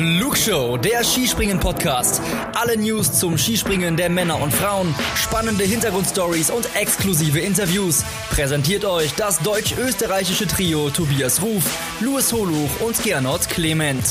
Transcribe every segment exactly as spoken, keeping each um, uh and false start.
Flugshow, der Skispringen-Podcast. Alle News zum Skispringen der Männer und Frauen, spannende Hintergrundstories und exklusive Interviews. Präsentiert euch das deutsch-österreichische Trio Tobias Ruf, Louis Holuch und Gernot Clement.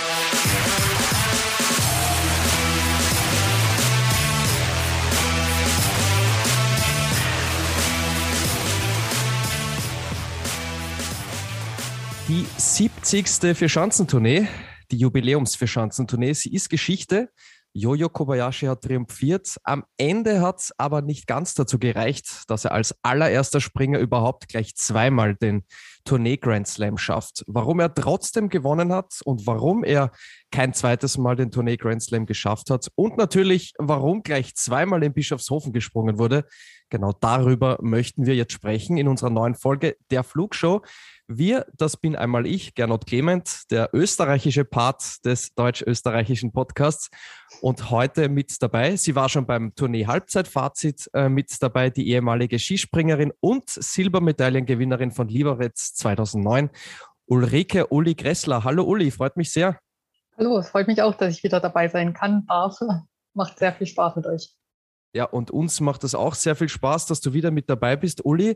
Die siebzigste Vierschanzentournee, die Jubiläums-Vierschanzentournee, sie ist Geschichte. Yoyo Kobayashi hat triumphiert. Am Ende hat es aber nicht ganz dazu gereicht, dass er als allererster Springer überhaupt gleich zweimal den Tournee-Grand Slam schafft. Warum er trotzdem gewonnen hat und warum er kein zweites Mal den Tournee-Grand Slam geschafft hat und natürlich, warum gleich zweimal in Bischofshofen gesprungen wurde, genau darüber möchten wir jetzt sprechen in unserer neuen Folge der Flugshow. Wir, das bin einmal ich, Gernot Clement, der österreichische Part des deutsch-österreichischen Podcasts und heute mit dabei, sie war schon beim Tournee-Halbzeitfazit äh, mit dabei, die ehemalige Skispringerin und Silbermedaillengewinnerin von Liberec zweitausendneun, Ulrike Uli Gressler. Hallo Uli, freut mich sehr. Hallo, es freut mich auch, dass ich wieder dabei sein kann, darf. Macht sehr viel Spaß mit euch. Ja, und uns macht es auch sehr viel Spaß, dass du wieder mit dabei bist, Uli.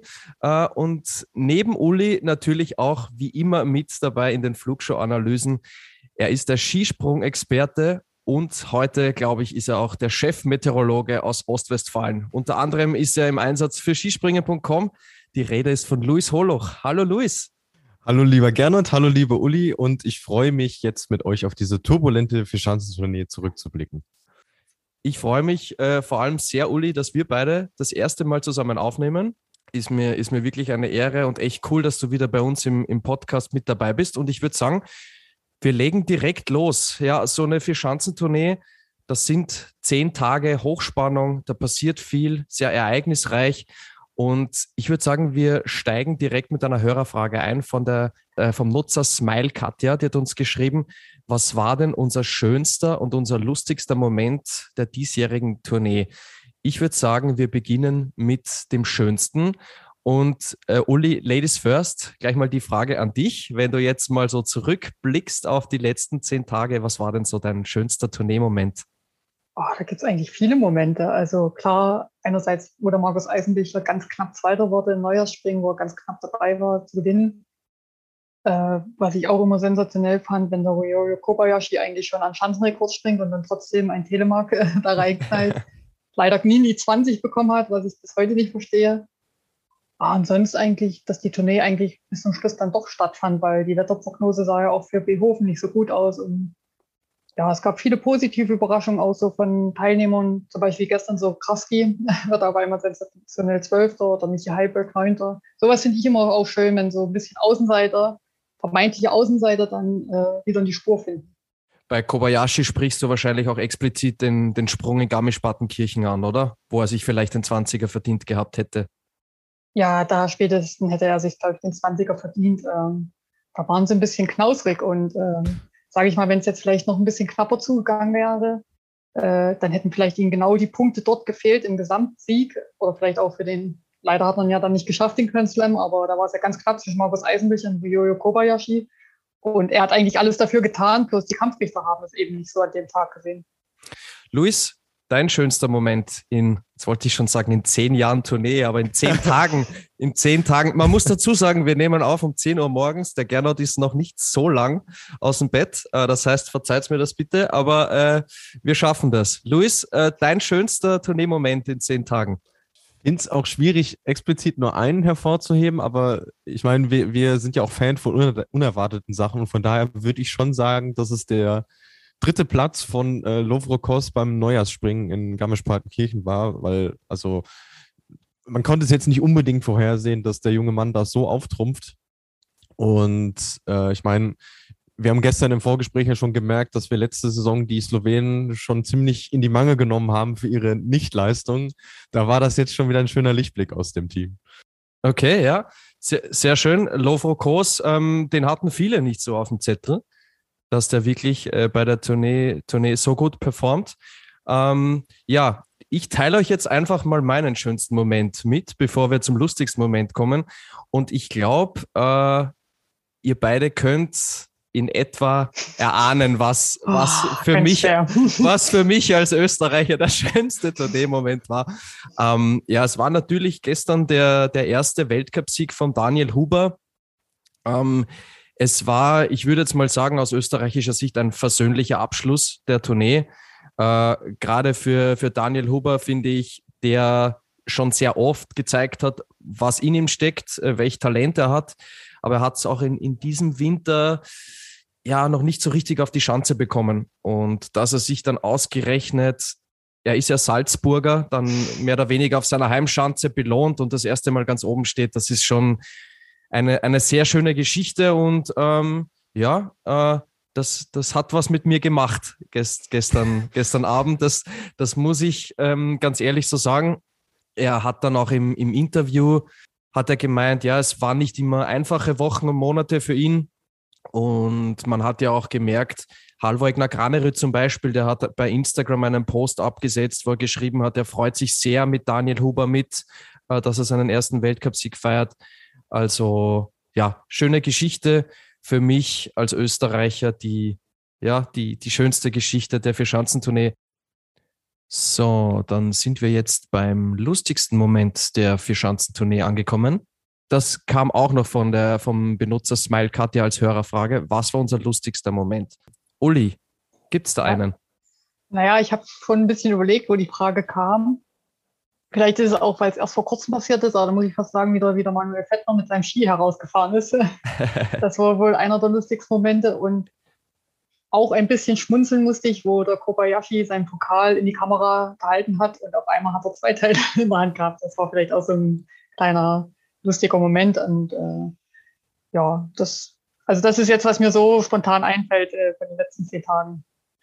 Und neben Uli natürlich auch wie immer mit dabei in den Flugshow-Analysen. Er ist der Skisprung-Experte und heute, glaube ich, ist er auch der Chefmeteorologe aus Ostwestfalen. Unter anderem ist er im Einsatz für skispringen punkt com. Die Rede ist von Louis Holuch. Hallo Louis. Hallo lieber Gernot, hallo liebe Uli und ich freue mich jetzt mit euch auf diese turbulente Vierschanzentournee zurückzublicken. Ich freue mich äh, vor allem sehr, Uli, dass wir beide das erste Mal zusammen aufnehmen. Ist mir, ist mir wirklich eine Ehre und echt cool, dass du wieder bei uns im, im Podcast mit dabei bist. Und ich würde sagen, wir legen direkt los. Ja, so eine Vierschanzentournee, das sind zehn Tage Hochspannung, da passiert viel, sehr ereignisreich. Und ich würde sagen, wir steigen direkt mit einer Hörerfrage ein von der, äh, vom Nutzer Smile Katja. Die hat uns geschrieben, was war denn unser schönster und unser lustigster Moment der diesjährigen Tournee? Ich würde sagen, wir beginnen mit dem Schönsten. Und äh, Uli, Ladies first, gleich mal die Frage an dich. Wenn du jetzt mal so zurückblickst auf die letzten zehn Tage, was war denn so dein schönster Tourneemoment? Oh, da gibt es eigentlich viele Momente. Also klar, einerseits, wo der Markus Eisenbichler ganz knapp Zweiter wurde im Neujahrsspringen, wo er ganz knapp dabei war zu gewinnen. Äh, was ich auch immer sensationell fand, wenn der Yoyo Kobayashi eigentlich schon an Schanzenrekord springt und dann trotzdem ein Telemark äh, da reinknallt. Leider nie die zwanzig bekommen hat, was ich bis heute nicht verstehe. Ah, und sonst eigentlich, dass die Tournee eigentlich bis zum Schluss dann doch stattfand, weil die Wetterprognose sah ja auch für Behofen nicht so gut aus. Und ja, es gab viele positive Überraschungen auch so von Teilnehmern, zum Beispiel gestern so Kraski, wird aber immer sensationell Zwölfter oder Michi Heilberg Neunter. Sowas finde ich immer auch schön, wenn so ein bisschen Außenseiter, vermeintliche Außenseiter dann äh, wieder in die Spur finden. Bei Kobayashi sprichst du wahrscheinlich auch explizit den, den Sprung in Garmisch-Partenkirchen an, oder? Wo er sich vielleicht den zwanziger verdient gehabt hätte. Ja, da spätestens hätte er sich, glaube ich, den zwanziger verdient. Ähm, da waren sie ein bisschen knausrig und ähm, sage ich mal, wenn es jetzt vielleicht noch ein bisschen knapper zugegangen wäre, äh, dann hätten vielleicht ihnen genau die Punkte dort gefehlt im Gesamtsieg oder vielleicht auch für den, leider hat man ja dann nicht geschafft, den Grand Slam, aber da war es ja ganz knapp zwischen Markus Eisenbichler und Yoyo Kobayashi und er hat eigentlich alles dafür getan, bloß die Kampfrichter haben es eben nicht so an dem Tag gesehen. Luis, dein schönster Moment in, jetzt wollte ich schon sagen, in zehn Jahren Tournee, aber in zehn Tagen, in zehn Tagen. Man muss dazu sagen, wir nehmen auf um zehn Uhr morgens. Der Gernot ist noch nicht so lang aus dem Bett. Das heißt, verzeiht mir das bitte, aber äh, wir schaffen das. Luis, äh, dein schönster Tourneemoment in zehn Tagen? Ich finde es auch schwierig, explizit nur einen hervorzuheben, aber ich meine, wir, wir sind ja auch Fan von uner- unerwarteten Sachen und von daher würde ich schon sagen, dass es der dritte Platz von äh, Lovro Kos beim Neujahrsspringen in Garmisch-Partenkirchen war, weil also man konnte es jetzt nicht unbedingt vorhersehen, dass der junge Mann da so auftrumpft. Und äh, ich meine, wir haben gestern im Vorgespräch ja schon gemerkt, dass wir letzte Saison die Slowenen schon ziemlich in die Mangel genommen haben für ihre Nichtleistung. Da war das jetzt schon wieder ein schöner Lichtblick aus dem Team. Okay, ja, sehr, sehr schön. Lovro Kos, ähm, den hatten viele nicht so auf dem Zettel, dass der wirklich äh, bei der Tournee, Tournee so gut performt. Ähm, ja, ich teile euch jetzt einfach mal meinen schönsten Moment mit, bevor wir zum lustigsten Moment kommen. Und ich glaube, äh, ihr beide könnt in etwa erahnen, was, was, Oh, für, ganz mich, schwer. was für mich als Österreicher der schönste Tournee-Moment war. Ähm, ja, es war natürlich gestern der, der erste Weltcupsieg von Daniel Huber. Ähm, es war, ich würde jetzt mal sagen, aus österreichischer Sicht ein versöhnlicher Abschluss der Tournee. Äh, gerade für, für Daniel Huber finde ich, der schon sehr oft gezeigt hat, was in ihm steckt, äh, welch Talent er hat. Aber er hat es auch in, in diesem Winter ja noch nicht so richtig auf die Schanze bekommen. Und dass er sich dann ausgerechnet, er ist ja Salzburger, dann mehr oder weniger auf seiner Heimschanze belohnt und das erste Mal ganz oben steht, das ist schon eine, eine sehr schöne Geschichte. Und ähm, ja, äh, das, das hat was mit mir gemacht gest, gestern, gestern Abend. Das, das muss ich ähm, ganz ehrlich so sagen. Er hat dann auch im, im Interview, hat er gemeint, ja, es waren nicht immer einfache Wochen und Monate für ihn. Und man hat ja auch gemerkt, Halvor Granerud zum Beispiel, der hat bei Instagram einen Post abgesetzt, wo er geschrieben hat, er freut sich sehr mit Daniel Huber mit, dass er seinen ersten Weltcupsieg feiert. Also ja, schöne Geschichte für mich als Österreicher, die, ja, die, die schönste Geschichte der Vierschanzentournee. So, dann sind wir jetzt beim lustigsten Moment der Vierschanzentournee angekommen. Das kam auch noch von der, vom Benutzer Smile Katja als Hörerfrage. Was war unser lustigster Moment? Uli, gibt es da einen? Naja, ich habe schon ein bisschen überlegt, wo die Frage kam. Vielleicht ist es auch, weil es erst vor kurzem passiert ist, aber da muss ich fast sagen, wieder, wieder Manuel Fettner mit seinem Ski herausgefahren ist. Das war wohl einer der lustigsten Momente und auch ein bisschen schmunzeln musste ich, wo der Kobayashi seinen Pokal in die Kamera gehalten hat und auf einmal hat er zwei Teile in der Hand gehabt. Das war vielleicht auch so ein kleiner lustiger Moment und äh, ja, das, also das ist jetzt, was mir so spontan einfällt äh, von den letzten zehn Tagen.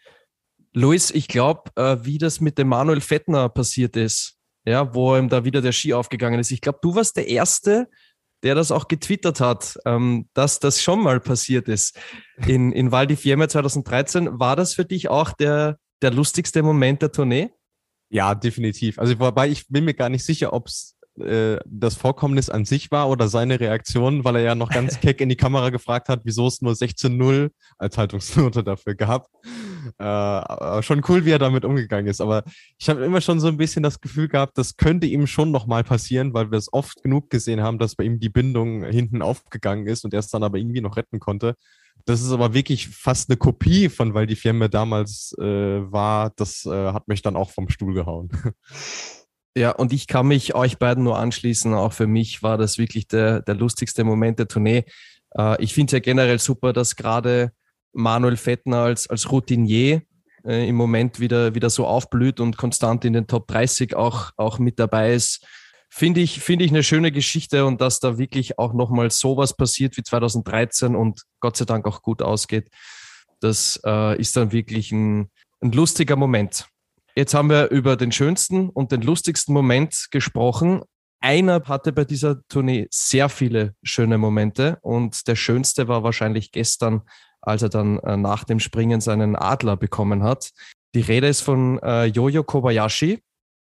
Luis, ich glaube, äh, wie das mit dem Manuel Fettner passiert ist, ja, wo ihm da wieder der Ski aufgegangen ist. Ich glaube, du warst der Erste, der das auch getwittert hat, ähm, dass das schon mal passiert ist. In, in Val di Fiemme zwanzig dreizehn, war das für dich auch der, der lustigste Moment der Tournee? Ja, definitiv. Also wobei ich bin mir gar nicht sicher, ob es äh, das Vorkommnis an sich war oder seine Reaktion, weil er ja noch ganz keck in die Kamera gefragt hat, wieso es nur sechzehn null als Haltungsnote dafür gab. Äh, aber schon cool, wie er damit umgegangen ist. Aber ich habe immer schon so ein bisschen das Gefühl gehabt, das könnte ihm schon nochmal passieren, weil wir es oft genug gesehen haben, dass bei ihm die Bindung hinten aufgegangen ist und er es dann aber irgendwie noch retten konnte. Das ist aber wirklich fast eine Kopie von Val di Fiemme damals äh, war. Das äh, hat mich dann auch vom Stuhl gehauen. Ja, und ich kann mich euch beiden nur anschließen. Auch für mich war das wirklich der, der lustigste Moment der Tournee. Äh, ich finde es ja generell super, dass gerade Manuel Fettner als, als Routinier äh, im Moment wieder, wieder so aufblüht und konstant in den Top dreißig auch, auch mit dabei ist. Finde ich, finde ich eine schöne Geschichte und dass da wirklich auch nochmal sowas passiert wie zwanzig dreizehn und Gott sei Dank auch gut ausgeht. Das äh, ist dann wirklich ein, ein lustiger Moment. Jetzt haben wir über den schönsten und den lustigsten Moment gesprochen. Einer hatte bei dieser Tournee sehr viele schöne Momente und der schönste war wahrscheinlich gestern, als er dann äh, nach dem Springen seinen Adler bekommen hat. Die Rede ist von äh, Yoyo Kobayashi.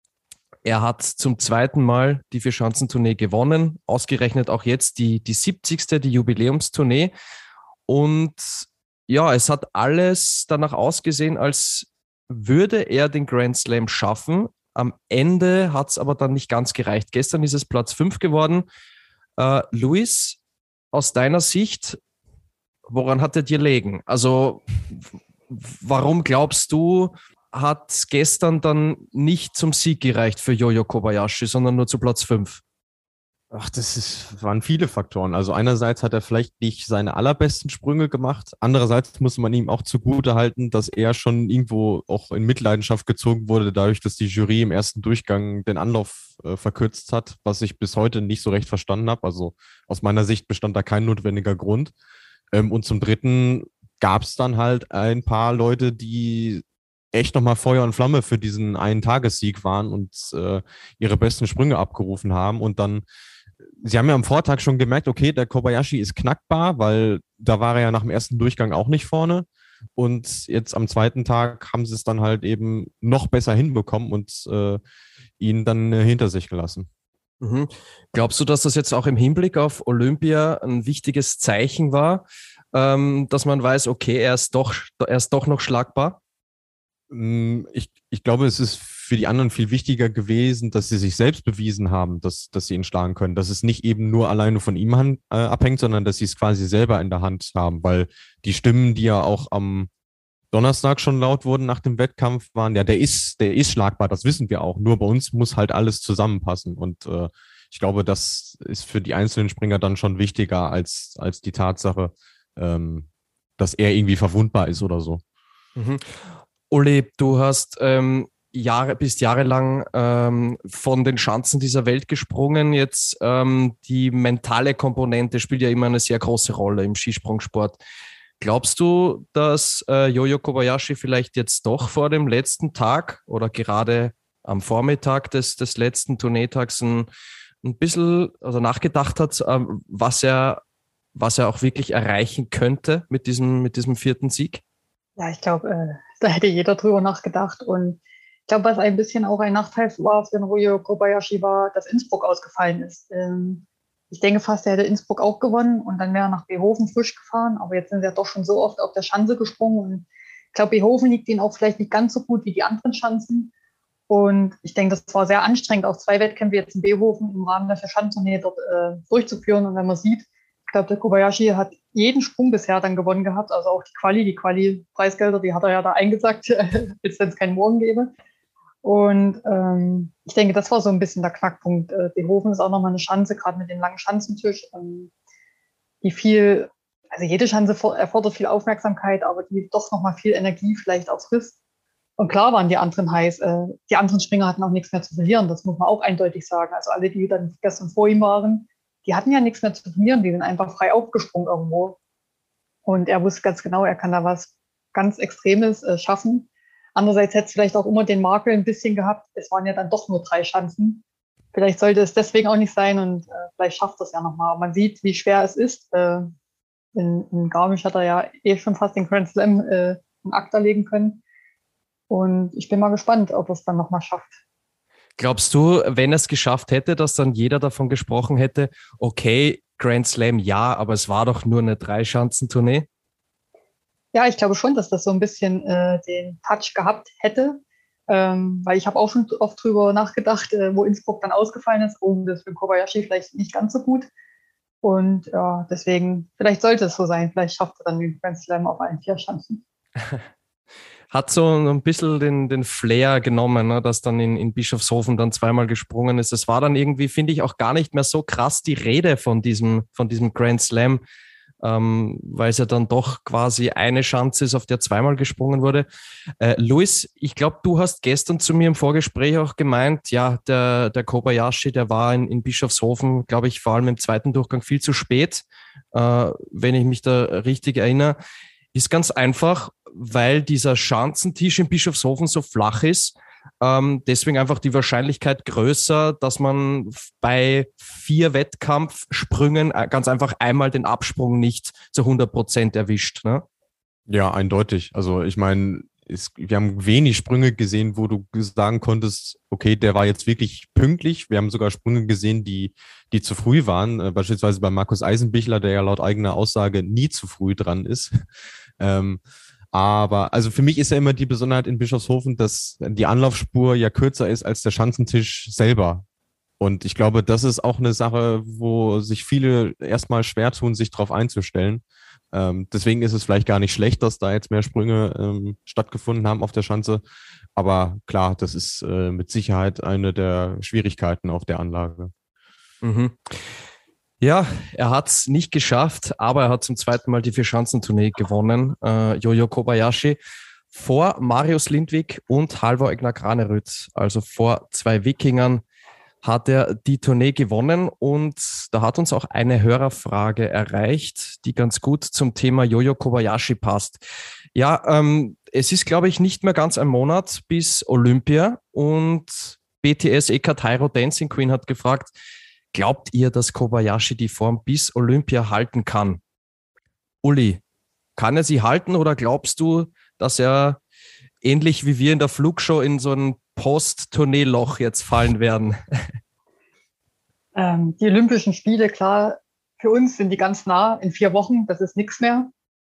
Er hat zum zweiten Mal die Vierschanzentournee gewonnen, ausgerechnet auch jetzt die, die siebzigste, die Jubiläumstournee. Und ja, es hat alles danach ausgesehen, als würde er den Grand Slam schaffen. Am Ende hat es aber dann nicht ganz gereicht. Gestern ist es Platz fünf geworden. Äh, Luis, aus deiner Sicht, woran hat er dir gelegen? Also warum glaubst du, hat es gestern dann nicht zum Sieg gereicht für Yoyo Kobayashi, sondern nur zu Platz fünf? Ach, das ist, waren viele Faktoren. Also einerseits hat er vielleicht nicht seine allerbesten Sprünge gemacht. Andererseits muss man ihm auch zugute halten, dass er schon irgendwo auch in Mitleidenschaft gezogen wurde, dadurch, dass die Jury im ersten Durchgang den Anlauf äh, verkürzt hat, was ich bis heute nicht so recht verstanden habe. Also aus meiner Sicht bestand da kein notwendiger Grund. Ähm, und zum Dritten gab es dann halt ein paar Leute, die echt nochmal Feuer und Flamme für diesen einen Tagessieg waren und äh, ihre besten Sprünge abgerufen haben. Und dann, sie haben ja am Vortag schon gemerkt, okay, der Kobayashi ist knackbar, weil da war er ja nach dem ersten Durchgang auch nicht vorne. Und jetzt am zweiten Tag haben sie es dann halt eben noch besser hinbekommen und äh, ihn dann äh, hinter sich gelassen. Mhm. Glaubst du, dass das jetzt auch im Hinblick auf Olympia ein wichtiges Zeichen war, ähm, dass man weiß, okay, er ist doch, er ist doch noch schlagbar? Ich, ich glaube, es ist für die anderen viel wichtiger gewesen, dass sie sich selbst bewiesen haben, dass, dass sie ihn schlagen können. Dass es nicht eben nur alleine von ihm han, äh, abhängt, sondern dass sie es quasi selber in der Hand haben. Weil die Stimmen, die ja auch am Donnerstag schon laut wurden nach dem Wettkampf, waren, ja, der ist, der ist schlagbar, das wissen wir auch. Nur bei uns muss halt alles zusammenpassen. Und äh, ich glaube, das ist für die einzelnen Springer dann schon wichtiger als, als die Tatsache, ähm, dass er irgendwie verwundbar ist oder so. Mhm. Uli, du hast ähm, Jahre, bist jahrelang ähm, von den Schanzen dieser Welt gesprungen. Jetzt ähm, die mentale Komponente spielt ja immer eine sehr große Rolle im Skisprungsport. Glaubst du, dass äh, Yoyo Kobayashi vielleicht jetzt doch vor dem letzten Tag oder gerade am Vormittag des, des letzten Tourneetags ein, ein bisschen also nachgedacht hat, äh, was er, was er auch wirklich erreichen könnte mit diesem, mit diesem vierten Sieg? Ja, ich glaube, äh, da hätte jeder drüber nachgedacht. Und ich glaube, was ein bisschen auch ein Nachteil war für den Yoyo Kobayashi war, dass Innsbruck ausgefallen ist. Ähm, ich denke fast, er hätte Innsbruck auch gewonnen und dann wäre er nach Behoven frisch gefahren. Aber jetzt sind sie ja doch schon so oft auf der Schanze gesprungen. Und ich glaube, Behoven liegt ihnen auch vielleicht nicht ganz so gut wie die anderen Schanzen. Und ich denke, das war sehr anstrengend, auch zwei Wettkämpfe jetzt in Behoven im Rahmen der Verschanztournee dort äh, durchzuführen. Und wenn man sieht, ich glaube, der Kobayashi hat jeden Sprung bisher dann gewonnen gehabt, also auch die Quali, die Quali-Preisgelder, die hat er ja da eingesagt, als wenn es keinen Morgen gäbe. Und ähm, ich denke, das war so ein bisschen der Knackpunkt. Äh, Behoven ist auch nochmal eine Schanze, gerade mit dem langen Schanzentisch, ähm, die viel, also jede Schanze erfordert viel Aufmerksamkeit, aber die doch nochmal viel Energie vielleicht auch frisst. Und klar waren die anderen heiß. Äh, die anderen Springer hatten auch nichts mehr zu verlieren, das muss man auch eindeutig sagen. Also alle, die dann gestern vor ihm waren, die hatten ja nichts mehr zu verlieren, die sind einfach frei aufgesprungen irgendwo. Und er wusste ganz genau, er kann da was ganz Extremes äh, schaffen. Andererseits hätte es vielleicht auch immer den Makel ein bisschen gehabt, es waren ja dann doch nur drei Schanzen. Vielleicht sollte es deswegen auch nicht sein und äh, vielleicht schafft es ja nochmal. Man sieht, wie schwer es ist. Äh, in, in Garmisch hat er ja eh schon fast den Grand Slam äh, in Akta legen können. Und ich bin mal gespannt, ob er es dann nochmal schafft. Glaubst du, wenn er es geschafft hätte, dass dann jeder davon gesprochen hätte, okay, Grand Slam ja, aber es war doch nur eine Dreischanzentournee? Ja, ich glaube schon, dass das so ein bisschen äh, den Touch gehabt hätte, ähm, weil ich habe auch schon oft drüber nachgedacht, äh, wo Innsbruck dann ausgefallen ist. Oh, das für Kobayashi vielleicht nicht ganz so gut. Und ja, deswegen, vielleicht sollte es so sein. Vielleicht schafft er dann den Grand Slam auf allen vier Schanzen. Hat so ein bisschen den, den Flair genommen, ne, dass dann in, in Bischofshofen dann zweimal gesprungen ist. Es war dann irgendwie, finde ich, auch gar nicht mehr so krass die Rede von diesem, von diesem Grand Slam, ähm, weil es ja dann doch quasi eine Schanze ist, auf der zweimal gesprungen wurde. Äh, Luis, ich glaube, du hast gestern zu mir im Vorgespräch auch gemeint, ja, der, der Kobayashi, der war in, in Bischofshofen, glaube ich, vor allem im zweiten Durchgang viel zu spät, äh, wenn ich mich da richtig erinnere. Ist ganz einfach, weil dieser Schanzentisch in Bischofshofen so flach ist, ähm, deswegen einfach die Wahrscheinlichkeit größer, dass man bei vier Wettkampfsprüngen ganz einfach einmal den Absprung nicht zu hundert Prozent erwischt. Ne? Ja, eindeutig. Also ich meine, wir haben wenig Sprünge gesehen, wo du sagen konntest, okay, der war jetzt wirklich pünktlich. Wir haben sogar Sprünge gesehen, die, die zu früh waren. Äh, beispielsweise bei Markus Eisenbichler, der ja laut eigener Aussage nie zu früh dran ist. ähm, Aber also für mich ist ja immer die Besonderheit in Bischofshofen, dass die Anlaufspur ja kürzer ist als der Schanzentisch selber. Und ich glaube, das ist auch eine Sache, wo sich viele erstmal schwer tun, sich darauf einzustellen. Ähm, deswegen ist es vielleicht gar nicht schlecht, dass da jetzt mehr Sprünge ähm, stattgefunden haben auf der Schanze. Aber klar, das ist äh, mit Sicherheit eine der Schwierigkeiten auf der Anlage. Mhm. Ja, er hat es nicht geschafft, aber er hat zum zweiten Mal die Vierschanzentournee gewonnen, äh, Yoyo Kobayashi, vor Marius Lindvik und Halvor Egnar Granerud, also vor zwei Wikingern, hat er die Tournee gewonnen und da hat uns auch eine Hörerfrage erreicht, die ganz gut zum Thema Yoyo Kobayashi passt. Ja, ähm, es ist, glaube ich, nicht mehr ganz ein Monat bis Olympia und B T S Eka Tairo Dancing Queen hat gefragt, glaubt ihr, dass Kobayashi die Form bis Olympia halten kann? Uli, kann er sie halten oder glaubst du, dass er ähnlich wie wir in der Flugshow in so ein Post-Tournee-Loch jetzt fallen werden? Ähm, die Olympischen Spiele, klar, für uns sind die ganz nah in vier Wochen, das ist nichts mehr.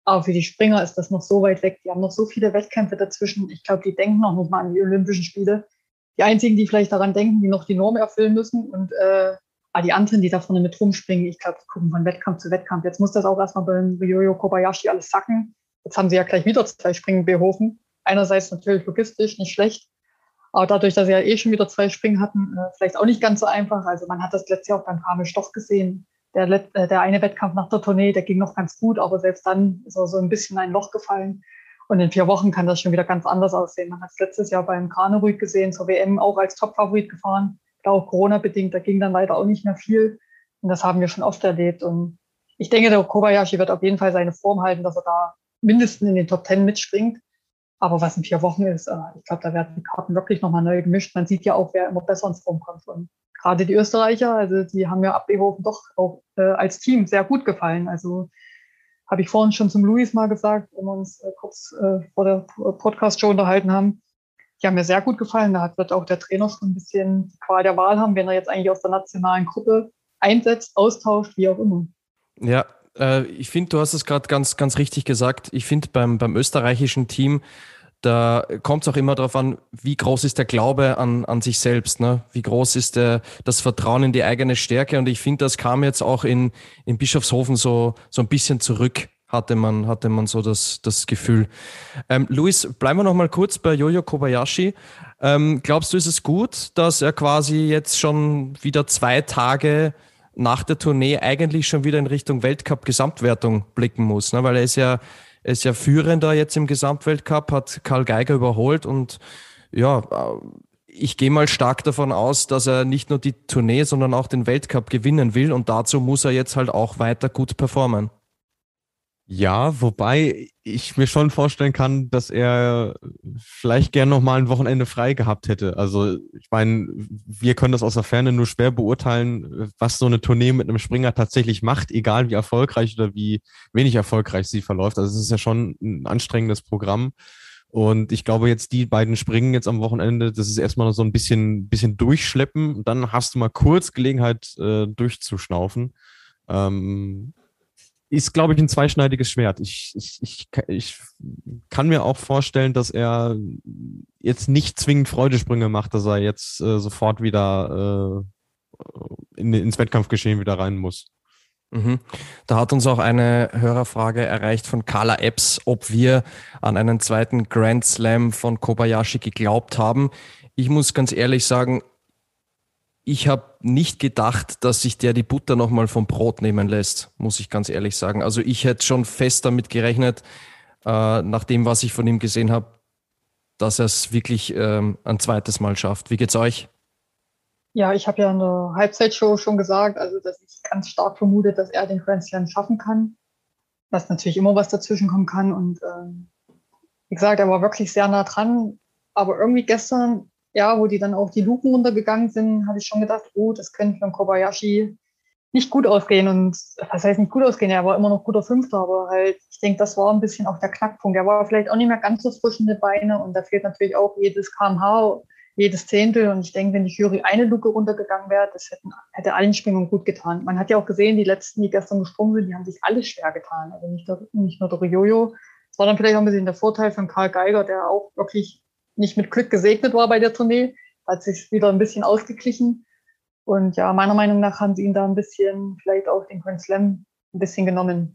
Aber für die Springer ist das noch so weit weg. Die haben noch so viele Wettkämpfe dazwischen. Ich glaube, die denken noch nicht mal an die Olympischen Spiele. Die einzigen, die vielleicht daran denken, die noch die Norm erfüllen müssen. Und äh, die anderen, die da vorne mit rumspringen, ich glaube, die gucken von Wettkampf zu Wettkampf. Jetzt muss das auch erstmal beim Ryoyo Kobayashi alles sacken. Jetzt haben sie ja gleich wieder zwei Springen behofen. Einerseits natürlich logistisch nicht schlecht. Aber dadurch, dass sie ja eh schon wieder zwei Springen hatten, äh, vielleicht auch nicht ganz so einfach. Also man hat das letztes Jahr auch beim Kamel Stoch gesehen. Der, äh, der eine Wettkampf nach der Tournee, der ging noch ganz gut, aber selbst dann ist er so ein bisschen ein Loch gefallen. Und in vier Wochen kann das schon wieder ganz anders aussehen. Man hat es letztes Jahr beim Granerüt gesehen, zur W M auch als Top-Favorit gefahren. Auch Corona-bedingt, da ging dann leider auch nicht mehr viel. Und das haben wir schon oft erlebt. Und ich denke, der Kobayashi wird auf jeden Fall seine Form halten, dass er da mindestens in den Top Ten mitspringt. Aber was in vier Wochen ist, ich glaube, da werden die Karten wirklich nochmal neu gemischt. Man sieht ja auch, wer immer besser ins Form kommt. Und gerade die Österreicher, also die haben ja ab Behofen doch auch äh, als Team sehr gut gefallen. Also habe ich vorhin schon zum Luis mal gesagt, wenn wir uns äh, kurz äh, vor der Podcast-Show unterhalten haben. Die haben mir sehr gut gefallen. Da wird auch der Trainer schon ein bisschen die Qual der Wahl haben, wenn er jetzt eigentlich aus der nationalen Gruppe einsetzt, austauscht, wie auch immer. Ja, äh, ich finde, du hast es gerade ganz, ganz richtig gesagt. Ich finde, beim, beim österreichischen Team, da kommt es auch immer darauf an, wie groß ist der Glaube an, an sich selbst, ne? Wie groß ist der, das Vertrauen in die eigene Stärke. Und ich finde, das kam jetzt auch in, in Bischofshofen so, so ein bisschen zurück, hatte man, hatte man so das, das Gefühl. Ähm, Luis, bleiben wir noch mal kurz bei Yoyo Kobayashi. Ähm, glaubst du, ist es gut, dass er quasi jetzt schon wieder zwei Tage nach der Tournee eigentlich schon wieder in Richtung Weltcup-Gesamtwertung blicken muss, ne? Weil er ist ja Er ist ja Führender jetzt im Gesamtweltcup, hat Karl Geiger überholt und ja, ich gehe mal stark davon aus, dass er nicht nur die Tournee, sondern auch den Weltcup gewinnen will und dazu muss er jetzt halt auch weiter gut performen. Ja, wobei ich mir schon vorstellen kann, dass er vielleicht gern noch mal ein Wochenende frei gehabt hätte. Also ich meine, wir können das aus der Ferne nur schwer beurteilen, was so eine Tournee mit einem Springer tatsächlich macht, egal wie erfolgreich oder wie wenig erfolgreich sie verläuft. Also es ist ja schon ein anstrengendes Programm. Und ich glaube jetzt, die beiden Springen jetzt am Wochenende, das ist erstmal so ein bisschen, bisschen durchschleppen und dann hast du mal kurz Gelegenheit äh, durchzuschnaufen. Ähm, Ist, glaube ich, ein zweischneidiges Schwert. Ich, ich, ich, ich kann mir auch vorstellen, dass er jetzt nicht zwingend Freudesprünge macht, dass er jetzt äh, sofort wieder äh, in, ins Wettkampfgeschehen wieder rein muss. Mhm. Da hat uns auch eine Hörerfrage erreicht von Carla Epps, ob wir an einen zweiten Grand Slam von Kobayashi geglaubt haben. Ich muss ganz ehrlich sagen, ich habe nicht gedacht, dass sich der die Butter nochmal vom Brot nehmen lässt, muss ich ganz ehrlich sagen. Also ich hätte schon fest damit gerechnet, äh, nach dem, was ich von ihm gesehen habe, dass er es wirklich ähm, ein zweites Mal schafft. Wie geht's euch? Ja, ich habe ja in der Halbzeitshow schon gesagt, also dass ich ganz stark vermute, dass er den Grand Slam schaffen kann. Dass natürlich immer was dazwischen kommen kann. Und ähm, wie gesagt, er war wirklich sehr nah dran. Aber irgendwie gestern, ja, wo die dann auch die Luken runtergegangen sind, habe ich schon gedacht, oh, das könnte für den Kobayashi nicht gut ausgehen. Und was heißt nicht gut ausgehen? Er war immer noch guter Fünfter, aber halt, ich denke, das war ein bisschen auch der Knackpunkt. Er war vielleicht auch nicht mehr ganz so frisch in die Beine und da fehlt natürlich auch jedes Kilometer pro Stunde, jedes Zehntel. Und ich denke, wenn die Jury eine Luke runtergegangen wäre, das hätten, hätte allen Springern gut getan. Man hat ja auch gesehen, die letzten, die gestern gesprungen sind, die haben sich alle schwer getan. Also nicht, der, nicht nur der Ryoyo. Das war dann vielleicht auch ein bisschen der Vorteil von Karl Geiger, der auch wirklich nicht mit Glück gesegnet war bei der Tournee. Hat sich wieder ein bisschen ausgeglichen. Und ja, meiner Meinung nach haben sie ihn da ein bisschen, vielleicht auch den Grand Slam ein bisschen genommen.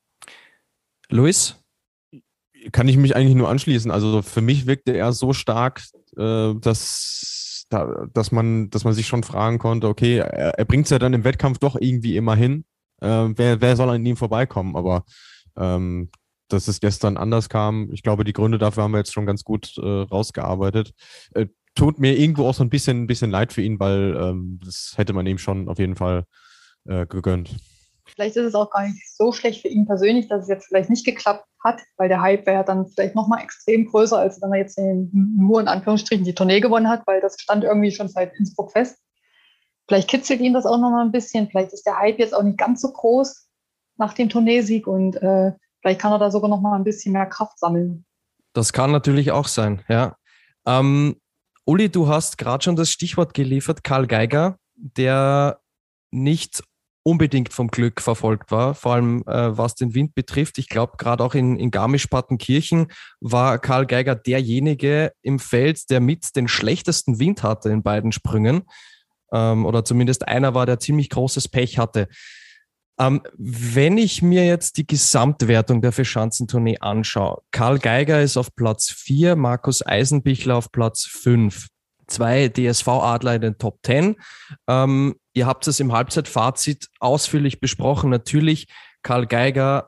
Luis? Kann ich mich eigentlich nur anschließen. Also für mich wirkte er so stark, äh, dass, da, dass, man, dass man sich schon fragen konnte, okay, er, er bringt es ja dann im Wettkampf doch irgendwie immer hin. Äh, wer, wer soll an ihm vorbeikommen? Aber ähm, dass es gestern anders kam, ich glaube, die Gründe dafür haben wir jetzt schon ganz gut äh, rausgearbeitet. Äh, tut mir irgendwo auch so ein bisschen, ein bisschen leid für ihn, weil ähm, das hätte man ihm schon auf jeden Fall äh, gegönnt. Vielleicht ist es auch gar nicht so schlecht für ihn persönlich, dass es jetzt vielleicht nicht geklappt hat, weil der Hype wäre dann vielleicht nochmal extrem größer, als wenn er jetzt den, nur in Anführungsstrichen die Tournee gewonnen hat, weil das stand irgendwie schon seit Innsbruck fest. Vielleicht kitzelt ihn das auch nochmal ein bisschen. Vielleicht ist der Hype jetzt auch nicht ganz so groß nach dem Tourneesieg und äh, vielleicht kann er da sogar nochmal ein bisschen mehr Kraft sammeln. Das kann natürlich auch sein, ja. Ähm, Uli, du hast gerade schon das Stichwort geliefert, Karl Geiger, der nicht unbedingt vom Glück verfolgt war, vor allem äh, was den Wind betrifft. Ich glaube, gerade auch in, in Garmisch-Partenkirchen war Karl Geiger derjenige im Feld, der mit den schlechtesten Wind hatte in beiden Sprüngen. Ähm, oder zumindest einer war, der ziemlich großes Pech hatte. Ähm, wenn ich mir jetzt die Gesamtwertung der Vierschanzentournee anschaue, Karl Geiger ist auf Platz vier, Markus Eisenbichler auf Platz fünf. Zwei D S V-Adler in den Top zehn. Ähm, ihr habt es im Halbzeitfazit ausführlich besprochen. Natürlich, Karl Geiger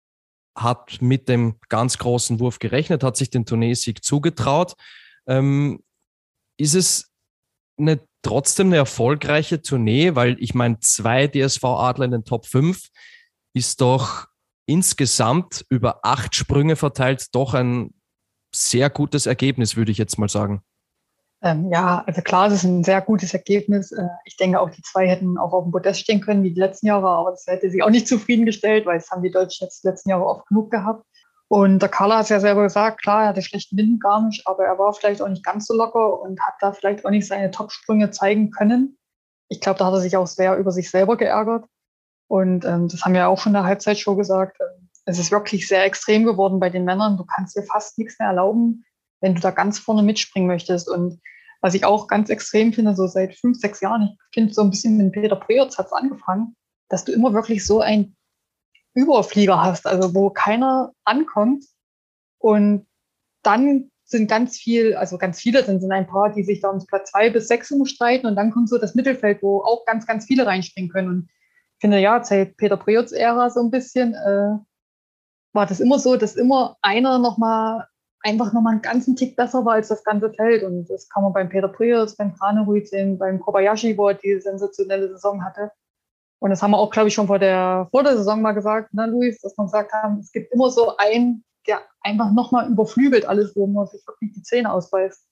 hat mit dem ganz großen Wurf gerechnet, hat sich den Tourneesieg zugetraut. Ähm, ist es eine, trotzdem eine erfolgreiche Tournee? Weil ich meine, zwei D S V-Adler in den Top fünf ist doch insgesamt über acht Sprünge verteilt doch ein sehr gutes Ergebnis, würde ich jetzt mal sagen. Ähm, ja, also klar, es ist ein sehr gutes Ergebnis. Äh, ich denke, auch die zwei hätten auch auf dem Podest stehen können wie die letzten Jahre, aber das hätte sie auch nicht zufriedengestellt, weil das haben die Deutschen jetzt die letzten Jahre oft genug gehabt. Und der Karl hat es ja selber gesagt, klar, er hatte schlechten Wind gar nicht, aber er war vielleicht auch nicht ganz so locker und hat da vielleicht auch nicht seine Topsprünge zeigen können. Ich glaube, da hat er sich auch sehr über sich selber geärgert. Und ähm, das haben wir auch schon in der Halbzeitshow gesagt. Es ist wirklich sehr extrem geworden bei den Männern. Du kannst dir fast nichts mehr erlauben, wenn du da ganz vorne mitspringen möchtest. Und was ich auch ganz extrem finde, so seit fünf, sechs Jahren, ich finde so ein bisschen mit Peter Preutz hat es angefangen, dass du immer wirklich so einen Überflieger hast, also wo keiner ankommt. Und dann sind ganz viel, also ganz viele, dann sind ein paar, die sich da ums Platz zwei bis sechs umstreiten und dann kommt so das Mittelfeld, wo auch ganz, ganz viele reinspringen können. Und ich finde, ja, seit Peter Preutz-Ära so ein bisschen äh, war das immer so, dass immer einer nochmal einfach nochmal einen ganzen Tick besser war als das ganze Feld. Und das kann man beim Peter Preutz, beim Granerud sehen, beim Kobayashi, wo er die sensationelle Saison hatte. Und das haben wir auch, glaube ich, schon vor der, vor der Saison mal gesagt, ne, Luis, dass wir gesagt haben, es gibt immer so einen, der einfach nochmal überflügelt alles, wo man sich wirklich die Zähne ausbeißt.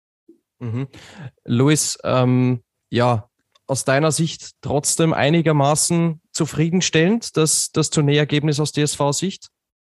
Mhm. Luis, ähm, ja, aus deiner Sicht trotzdem einigermaßen zufriedenstellend, das, das Tourneeergebnis aus D S V-Sicht?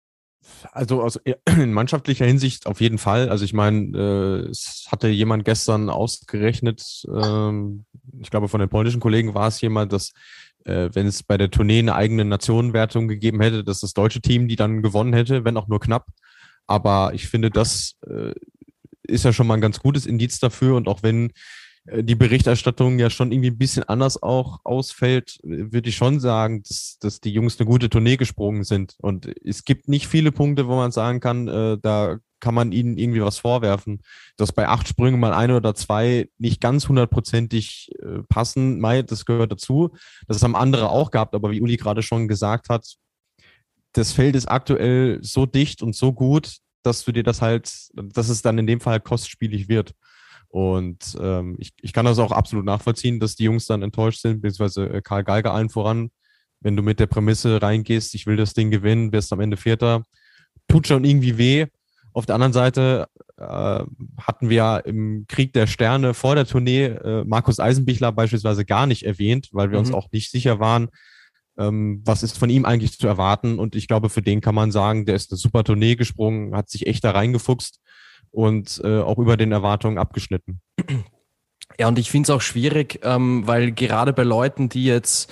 Also aus, in mannschaftlicher Hinsicht auf jeden Fall. Also ich meine, äh, es hatte jemand gestern ausgerechnet, ähm, ich glaube von den polnischen Kollegen war es jemand, dass äh, wenn es bei der Tournee eine eigene Nationenwertung gegeben hätte, dass das deutsche Team die dann gewonnen hätte, wenn auch nur knapp. Aber ich finde, das äh, ist ja schon mal ein ganz gutes Indiz dafür. Und auch wenn äh, die Berichterstattung ja schon irgendwie ein bisschen anders auch ausfällt, würde ich schon sagen, dass, dass die Jungs eine gute Tournee gesprungen sind. Und es gibt nicht viele Punkte, wo man sagen kann, äh, da kann man ihnen irgendwie was vorwerfen. Dass bei acht Sprüngen mal ein oder zwei nicht ganz hundertprozentig äh, passen, mei, das gehört dazu. Das haben andere auch gehabt, aber wie Uli gerade schon gesagt hat, das Feld ist aktuell so dicht und so gut, dass du dir das halt, dass es dann in dem Fall kostspielig wird. Und ähm, ich, ich kann das auch absolut nachvollziehen, dass die Jungs dann enttäuscht sind, beziehungsweise Karl Geiger allen voran. Wenn du mit der Prämisse reingehst, ich will das Ding gewinnen, wirst am Ende Vierter, tut schon irgendwie weh. Auf der anderen Seite äh, hatten wir ja im Krieg der Sterne vor der Tournee äh, Markus Eisenbichler beispielsweise gar nicht erwähnt, weil wir mhm. uns auch nicht sicher waren, ähm, was ist von ihm eigentlich zu erwarten. Und ich glaube, für den kann man sagen, der ist eine super Tournee gesprungen, hat sich echt da reingefuchst und äh, auch über den Erwartungen abgeschnitten. Ja, und ich finde es auch schwierig, ähm, weil gerade bei Leuten, die jetzt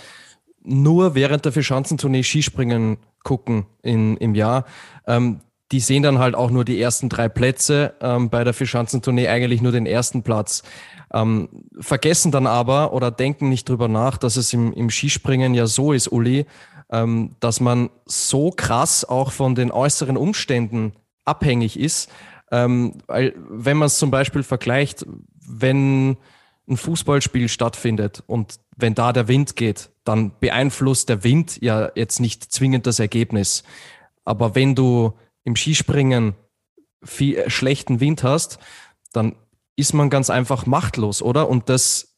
nur während der Vierschanzentournee Skispringen gucken in, im Jahr, ähm, die sehen dann halt auch nur die ersten drei Plätze, ähm, bei der Vierschanzentournee eigentlich nur den ersten Platz. Ähm, vergessen dann aber oder denken nicht drüber nach, dass es im, im Skispringen ja so ist, Uli, ähm, dass man so krass auch von den äußeren Umständen abhängig ist. Ähm, weil, wenn man es zum Beispiel vergleicht, wenn ein Fußballspiel stattfindet und wenn da der Wind geht, dann beeinflusst der Wind ja jetzt nicht zwingend das Ergebnis. Aber wenn du im Skispringen viel schlechten Wind hast, dann ist man ganz einfach machtlos, oder? Und das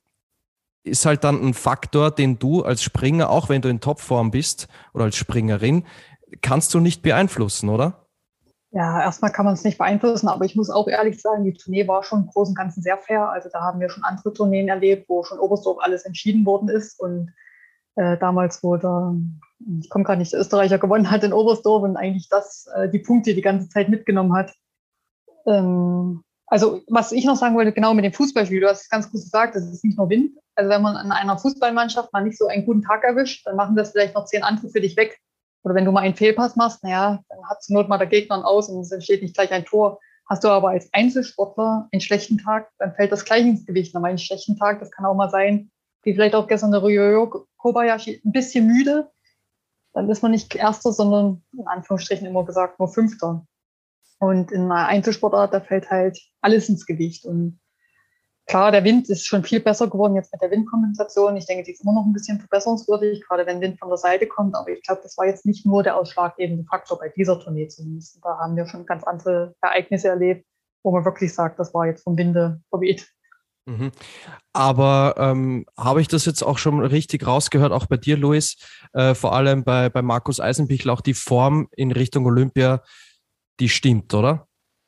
ist halt dann ein Faktor, den du als Springer, auch wenn du in Topform bist oder als Springerin, kannst du nicht beeinflussen, oder? Ja, erstmal kann man es nicht beeinflussen, aber ich muss auch ehrlich sagen, die Tournee war schon im Großen und Ganzen sehr fair. Also da haben wir schon andere Tourneen erlebt, wo schon Oberstdorf alles entschieden worden ist. Und äh, damals, wo der, ich komme gerade nicht, der Österreicher gewonnen hat in Oberstdorf und eigentlich das äh, die Punkte die ganze Zeit mitgenommen hat. Ähm, also was ich noch sagen wollte, genau mit dem Fußballspiel, du hast es ganz gut gesagt, das ist nicht nur Wind. Also wenn man in einer Fußballmannschaft mal nicht so einen guten Tag erwischt, dann machen das vielleicht noch zehn andere für dich weg. Oder wenn du mal einen Fehlpass machst, naja, dann hat zur Not mal der Gegner ein Aus und es entsteht nicht gleich ein Tor. Hast du aber als Einzelsportler einen schlechten Tag, dann fällt das gleich ins Gewicht. Aber einen schlechten Tag, das kann auch mal sein, wie vielleicht auch gestern der Ryoyo Kobayashi, ein bisschen müde. Dann ist man nicht Erster, sondern in Anführungsstrichen immer gesagt nur Fünfter. Und in einer Einzelsportart, da fällt halt alles ins Gewicht. Und klar, der Wind ist schon viel besser geworden jetzt mit der Windkompensation. Ich denke, die ist immer noch ein bisschen verbesserungswürdig, gerade wenn Wind von der Seite kommt. Aber ich glaube, das war jetzt nicht nur der ausschlaggebende Faktor bei dieser Tournee zumindest. Da haben wir schon ganz andere Ereignisse erlebt, wo man wirklich sagt, das war jetzt vom Winde verweht. Mhm. Aber ähm, habe ich das jetzt auch schon richtig rausgehört, auch bei dir, Luis, äh, vor allem bei, bei Markus Eisenbichler, auch die Form in Richtung Olympia, die stimmt, oder?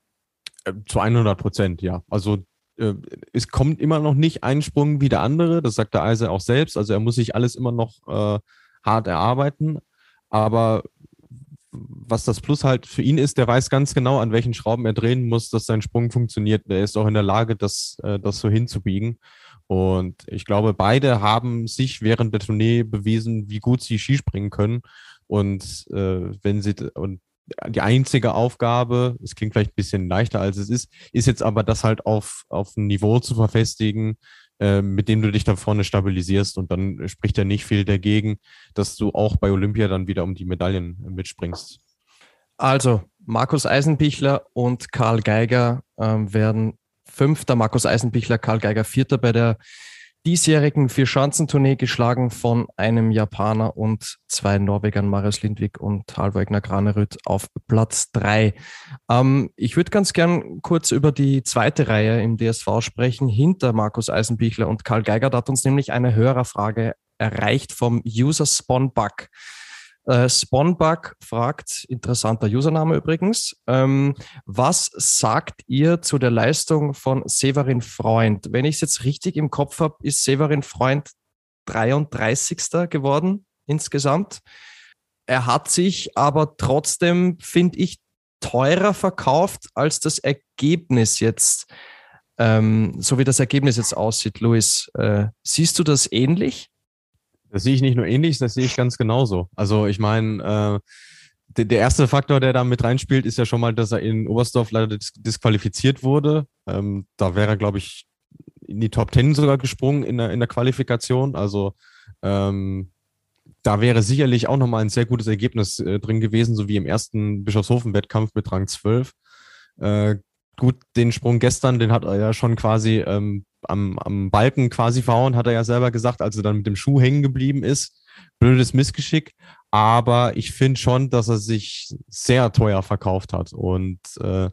Zu hundert Prozent, ja. Also äh, es kommt immer noch nicht ein Sprung wie der andere, das sagt der Eise auch selbst. Also er muss sich alles immer noch äh, hart erarbeiten. Aber was das Plus halt für ihn ist, der weiß ganz genau, an welchen Schrauben er drehen muss, dass sein Sprung funktioniert. Er ist auch in der Lage, das, äh, das so hinzubiegen. Und ich glaube, beide haben sich während der Tournee bewiesen, wie gut sie Skispringen können. Und äh, wenn sie und die einzige Aufgabe, es klingt vielleicht ein bisschen leichter als es ist, ist jetzt aber das halt auf, auf ein Niveau zu verfestigen, äh, mit dem du dich da vorne stabilisierst, und dann spricht ja nicht viel dagegen, dass du auch bei Olympia dann wieder um die Medaillen mitspringst. Also Markus Eisenbichler und Karl Geiger ähm, werden Fünfter, Markus Eisenbichler, Karl Geiger Vierter bei der diesjährigen Vierschanzentournee, geschlagen von einem Japaner und zwei Norwegern, Marius Lindvik und Halvor Granerud, auf Platz drei. Ähm, ich würde ganz gern kurz über die zweite Reihe im D S V sprechen, hinter Markus Eisenbichler und Karl Geiger. Da hat uns nämlich eine Hörerfrage erreicht vom User Spawnbug. Äh, Spawnbug fragt, interessanter Username übrigens, ähm, was sagt ihr zu der Leistung von Severin Freund? Wenn ich es jetzt richtig im Kopf habe, ist Severin Freund dreiunddreißigster geworden insgesamt. Er hat sich aber trotzdem, finde ich, teurer verkauft als das Ergebnis jetzt, ähm, so wie das Ergebnis jetzt aussieht. Luis, äh, siehst du das ähnlich? Das sehe ich nicht nur ähnlich, das sehe ich ganz genauso. Also ich meine, äh, der, der erste Faktor, der da mit reinspielt, ist ja schon mal, dass er in Oberstdorf leider dis- disqualifiziert wurde. Ähm, da wäre er, glaube ich, in die Top Ten sogar gesprungen in der, in der Qualifikation. Also ähm, da wäre sicherlich auch nochmal ein sehr gutes Ergebnis äh, drin gewesen, so wie im ersten Bischofshofen-Wettkampf mit Rang zwölf. Äh, gut, den Sprung gestern, den hat er ja schon quasi ähm, am, am Balken quasi verhauen, hat er ja selber gesagt, als er dann mit dem Schuh hängen geblieben ist. Blödes Missgeschick. Aber ich finde schon, dass er sich sehr teuer verkauft hat. Und äh,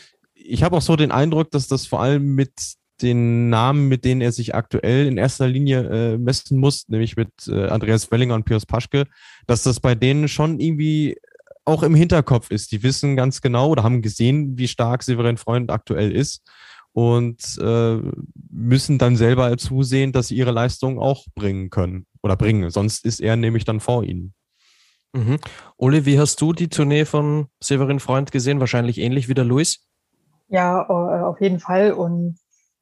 ich habe auch so den Eindruck, dass das vor allem mit den Namen, mit denen er sich aktuell in erster Linie äh, messen muss, nämlich mit äh, Andreas Wellinger und Pius Paschke, dass das bei denen schon irgendwie auch im Hinterkopf ist. Die wissen ganz genau oder haben gesehen, wie stark Severin Freund aktuell ist, und äh, müssen dann selber zusehen, dass sie ihre Leistung auch bringen können oder bringen. Sonst ist er nämlich dann vor ihnen. Mhm. Uli, wie hast du die Tournee von Severin Freund gesehen? Wahrscheinlich ähnlich wie der Luis? Ja, äh, auf jeden Fall. Und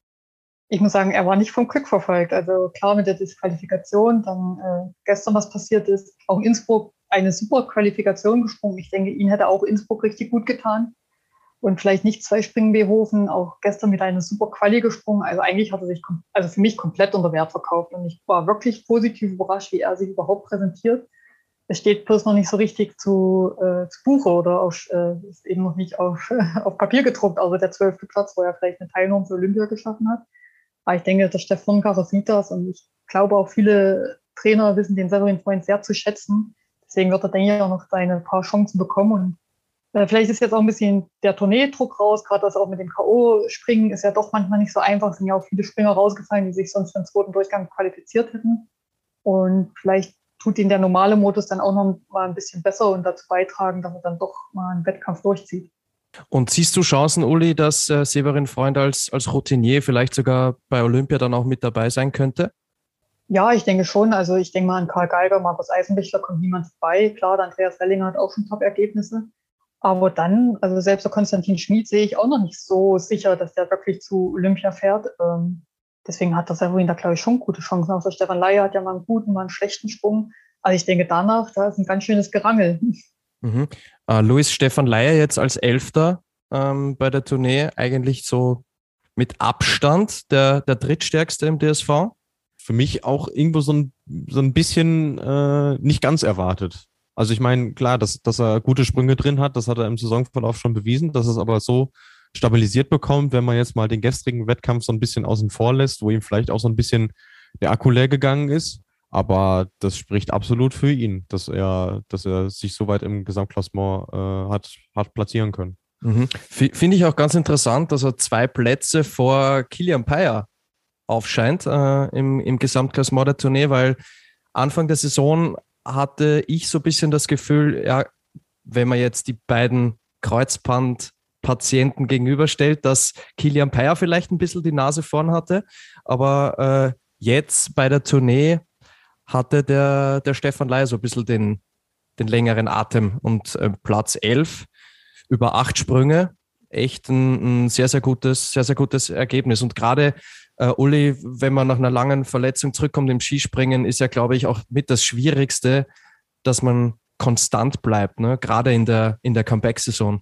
ich muss sagen, er war nicht vom Glück verfolgt. Also klar mit der Disqualifikation, dann äh, gestern was passiert ist, auch Innsbruck eine super Qualifikation gesprungen. Ich denke, ihn hätte auch Innsbruck richtig gut getan. Und vielleicht nicht zwei Springen Behofen, auch gestern mit einer super Quali gesprungen. Also eigentlich hat er sich, also für mich komplett unter Wert verkauft. Und ich war wirklich positiv überrascht, wie er sich überhaupt präsentiert. Es steht bloß noch nicht so richtig zu, äh, zu Buche oder auf, äh, ist eben noch nicht auf, auf Papier gedruckt. Also der zwölfte Platz, wo er vielleicht eine Teilnahme für Olympia geschaffen hat. Aber ich denke, der Stefan Karrer sieht das, und ich glaube auch viele Trainer wissen den Severin Freund sehr zu schätzen. Deswegen wird er, denke ich, auch noch seine paar Chancen bekommen. Und äh, vielleicht ist jetzt auch ein bisschen der Tourneedruck raus, gerade das auch mit dem K O-Springen ist ja doch manchmal nicht so einfach. Es sind ja auch viele Springer rausgefallen, die sich sonst für den zweiten Durchgang qualifiziert hätten. Und vielleicht tut ihn der normale Modus dann auch noch mal ein bisschen besser und dazu beitragen, dass er dann doch mal einen Wettkampf durchzieht. Und siehst du Chancen, Uli, dass äh, Severin Freund als, als Routinier vielleicht sogar bei Olympia dann auch mit dabei sein könnte? Ja, ich denke schon. Also ich denke mal an Karl Geiger, Markus Eisenbichler kommt niemand vorbei. Klar, der Andreas Wellinger hat auch schon Top-Ergebnisse. Aber dann, also selbst der Konstantin Schmid sehe ich auch noch nicht so sicher, dass der wirklich zu Olympia fährt. Ähm, deswegen hat das Severin da, glaube ich, schon gute Chancen. Auch der Stefan Laie hat ja mal einen guten, mal einen schlechten Sprung. Also ich denke danach, da ist ein ganz schönes Gerangel. Mhm. Uh, Luis, Stefan Laie jetzt als Elfter ähm, bei der Tournee, eigentlich so mit Abstand der, der drittstärkste im D S V. Für mich auch irgendwo so ein, so ein bisschen äh, nicht ganz erwartet. Also ich meine, klar, dass, dass er gute Sprünge drin hat, das hat er im Saisonverlauf schon bewiesen, dass es aber so stabilisiert bekommt, wenn man jetzt mal den gestrigen Wettkampf so ein bisschen außen vor lässt, wo ihm vielleicht auch so ein bisschen der Akku leer gegangen ist. Aber das spricht absolut für ihn, dass er, dass er sich so weit im Gesamtklassement äh, hat, hat platzieren können. Mhm. Finde ich auch ganz interessant, dass er zwei Plätze vor Kilian Payer aufscheint äh, im, im Gesamtklassement der Tournee, weil Anfang der Saison hatte ich so ein bisschen das Gefühl, ja, wenn man jetzt die beiden Kreuzbandpatienten gegenüberstellt, dass Kilian Payer vielleicht ein bisschen die Nase vorn hatte, aber äh, jetzt bei der Tournee hatte der, der Stefan Laie so ein bisschen den, den längeren Atem und äh, Platz elf über acht Sprünge, echt ein, ein sehr, sehr gutes, sehr, sehr gutes Ergebnis. Und gerade äh, Uli, wenn man nach einer langen Verletzung zurückkommt im Skispringen, ist ja, glaube ich, auch mit das Schwierigste, dass man konstant bleibt, ne? Gerade in der, in der Comeback-Saison.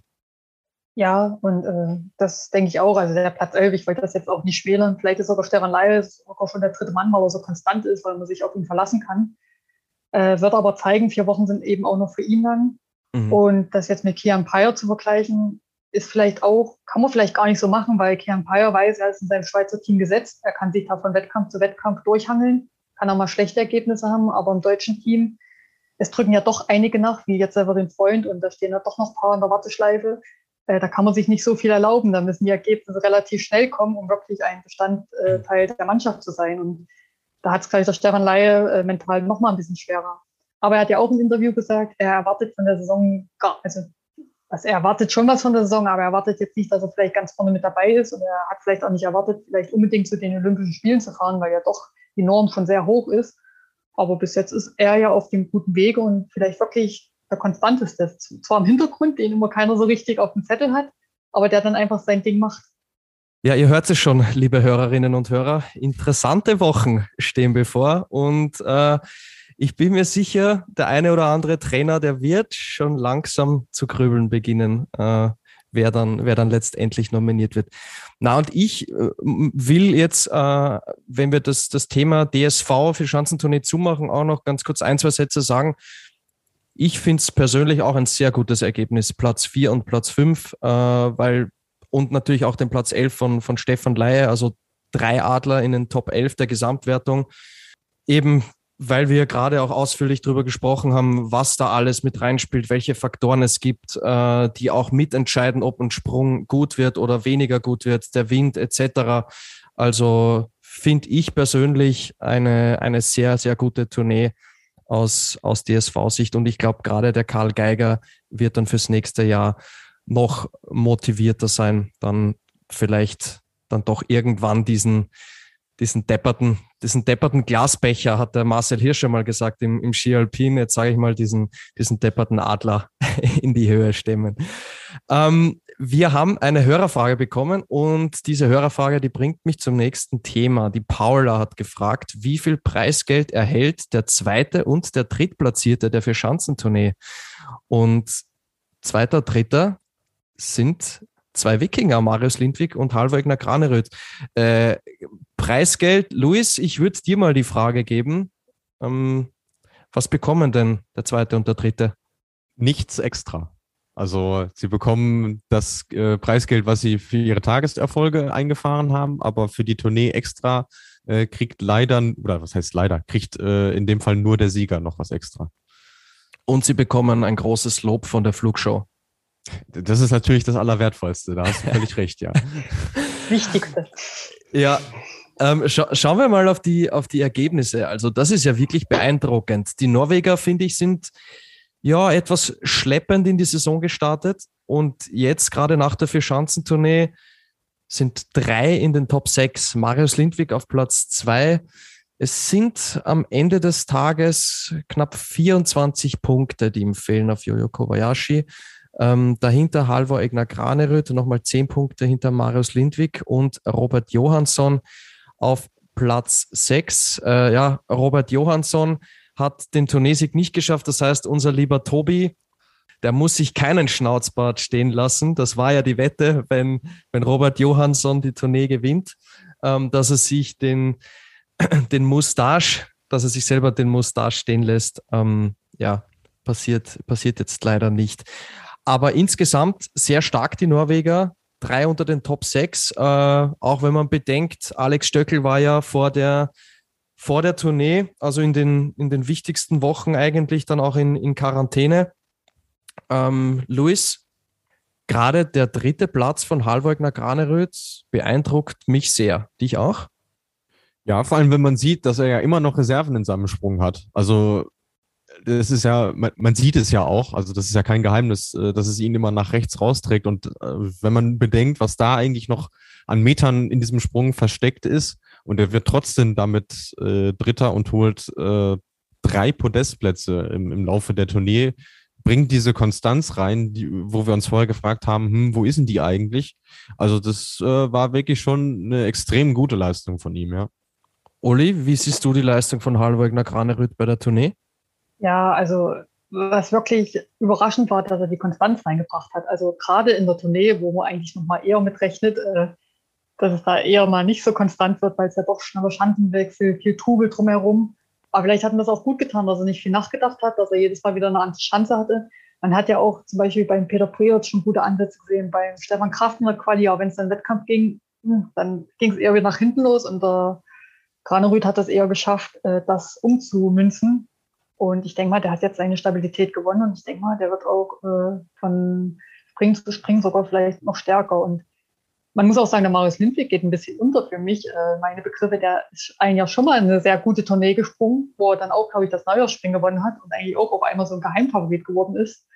Ja, und äh, das denke ich auch. Also der Platz elf, ich wollte das jetzt auch nicht schmälern. Vielleicht ist sogar Stefan Laie auch schon der dritte Mann, weil er so konstant ist, weil man sich auf ihn verlassen kann. Äh, wird aber zeigen, vier Wochen sind eben auch noch für ihn lang. Mhm. Und das jetzt mit Kilian Payer zu vergleichen, ist vielleicht auch, kann man vielleicht gar nicht so machen, weil Kilian Payer weiß, er ist in seinem Schweizer Team gesetzt. Er kann sich da von Wettkampf zu Wettkampf durchhangeln, kann auch mal schlechte Ergebnisse haben, aber im deutschen Team, es drücken ja doch einige nach, wie jetzt selber den Freund, und da stehen ja doch noch ein paar in der Warteschleife. Äh, da kann man sich nicht so viel erlauben. Da müssen die Ergebnisse relativ schnell kommen, um wirklich ein Bestandteil der Mannschaft zu sein. Und da hat es, glaube ich, der Stefan Laie äh, mental noch mal ein bisschen schwerer. Aber er hat ja auch im Interview gesagt, er erwartet von der Saison gar, also, also er erwartet schon was von der Saison, aber er erwartet jetzt nicht, dass er vielleicht ganz vorne mit dabei ist, und er hat vielleicht auch nicht erwartet, vielleicht unbedingt zu den Olympischen Spielen zu fahren, weil ja doch die Norm schon sehr hoch ist. Aber bis jetzt ist er ja auf dem guten Wege und vielleicht wirklich der konstanteste. Zwar im Hintergrund, den immer keiner so richtig auf dem Zettel hat, aber der dann einfach sein Ding macht. Ja, ihr hört es schon, liebe Hörerinnen und Hörer. Interessante Wochen stehen bevor, und äh, ich bin mir sicher, der eine oder andere Trainer, der wird schon langsam zu grübeln beginnen, äh, wer dann, wer dann letztendlich nominiert wird. Na, und ich äh, will jetzt, äh, wenn wir das, das Thema D S V für Schanzentournee zumachen, auch noch ganz kurz ein, zwei Sätze sagen. Ich finde es persönlich auch ein sehr gutes Ergebnis, Platz vier und Platz fünf, äh, weil, und natürlich auch den Platz elf von, von Stefan Laie, also drei Adler in den Top elf der Gesamtwertung. Eben, weil wir gerade auch ausführlich darüber gesprochen haben, was da alles mit reinspielt, welche Faktoren es gibt, äh, die auch mitentscheiden, ob ein Sprung gut wird oder weniger gut wird, der Wind et cetera. Also finde ich persönlich eine, eine sehr, sehr gute Tournee aus, aus D S V-Sicht. Und ich glaube, gerade der Karl Geiger wird dann fürs nächste Jahr noch motivierter sein, dann vielleicht dann doch irgendwann diesen, diesen depperten, diesen depperten Glasbecher, hat der Marcel Hirsch schon mal gesagt, im, im Ski Alpin, jetzt sage ich mal, diesen, diesen depperten Adler in die Höhe stemmen. Ähm, wir haben eine Hörerfrage bekommen, und diese Hörerfrage, die bringt mich zum nächsten Thema. Die Paula hat gefragt, wie viel Preisgeld erhält der zweite und der drittplatzierte der Vierschanzentournee? Und zweiter, dritter sind zwei Wikinger, Marius Lindvik und Halvor Egner Graneröd. Äh, Preisgeld, Luis, ich würde dir mal die Frage geben, ähm, was bekommen denn der zweite und der dritte? Nichts extra. Also sie bekommen das äh, Preisgeld, was sie für ihre Tageserfolge eingefahren haben, aber für die Tournee extra äh, kriegt leider, oder was heißt leider, kriegt äh, in dem Fall nur der Sieger noch was extra. Und sie bekommen ein großes Lob von der Flugshow. Das ist natürlich das Allerwertvollste, da hast du völlig recht, ja. Wichtigste. Ja, ähm, scha- schauen wir mal auf die, auf die Ergebnisse. Also das ist ja wirklich beeindruckend. Die Norweger, finde ich, sind ja etwas schleppend in die Saison gestartet, und jetzt gerade nach der Vierschanzentournee sind drei in den Top sechs. Marius Lindvik auf Platz zwei. Es sind am Ende des Tages knapp vierundzwanzig Punkte, die ihm fehlen auf Jojo Kobayashi. Ähm, dahinter Halvor Egner Graneröd, nochmal zehn Punkte hinter Marius Lindvik, und Robert Johansson auf Platz sechs. Äh, ja, Robert Johansson hat den Turniersieg nicht geschafft. Das heißt, unser lieber Tobi, der muss sich keinen Schnauzbart stehen lassen. Das war ja die Wette, wenn, wenn Robert Johansson die Tournee gewinnt, ähm, dass er sich den, den Moustache, dass er sich selber den Moustache stehen lässt. Ähm, ja, passiert, passiert jetzt leider nicht. Aber insgesamt sehr stark die Norweger. Drei unter den Top sechs. Äh, auch wenn man bedenkt, Alex Stöckel war ja vor der vor der Tournee, also in den, in den wichtigsten Wochen eigentlich dann auch in, in Quarantäne. Ähm, Luis, gerade der dritte Platz von Halvor Graneröd beeindruckt mich sehr. Dich auch? Ja, vor allem, wenn man sieht, dass er ja immer noch Reserven in seinem Sprung hat. Also das ist ja, man, man sieht es ja auch, also das ist ja kein Geheimnis, dass es ihn immer nach rechts rausträgt. Und äh, wenn man bedenkt, was da eigentlich noch an Metern in diesem Sprung versteckt ist, und er wird trotzdem damit äh, Dritter und holt äh, drei Podestplätze im, im Laufe der Tournee, bringt diese Konstanz rein, die, wo wir uns vorher gefragt haben, hm, wo ist denn die eigentlich? Also das äh, war wirklich schon eine extrem gute Leistung von ihm, ja. Uli, wie siehst du die Leistung von Halvor Graneröd bei der Tournee? Ja, also was wirklich überraschend war, dass er die Konstanz reingebracht hat. Also gerade in der Tournee, wo man eigentlich noch mal eher mitrechnet, äh, dass es da eher mal nicht so konstant wird, weil es ja doch schneller Schanzenwechsel, viel Trubel drumherum. Aber vielleicht hat ihm das auch gut getan, dass er nicht viel nachgedacht hat, dass er jedes Mal wieder eine andere Schanze hatte. Man hat ja auch zum Beispiel beim Peter Preutz schon gute Ansätze gesehen, beim Stefan Kraft in der Quali, auch wenn es dann Wettkampf ging, dann ging es eher wieder nach hinten los und der Graneröd hat das eher geschafft, das umzumünzen. Und ich denke mal, der hat jetzt seine Stabilität gewonnen und ich denke mal, der wird auch von Springen zu Springen sogar vielleicht noch stärker. Und man muss auch sagen, der Marius Lindvik geht ein bisschen unter für mich. Äh, meine Begriffe, der ist ein Jahr schon mal eine sehr gute Tournee gesprungen, wo er dann auch, glaube ich, das Neujahrsspringen gewonnen hat und eigentlich auch auf einmal so ein Geheimfavorit geworden ist.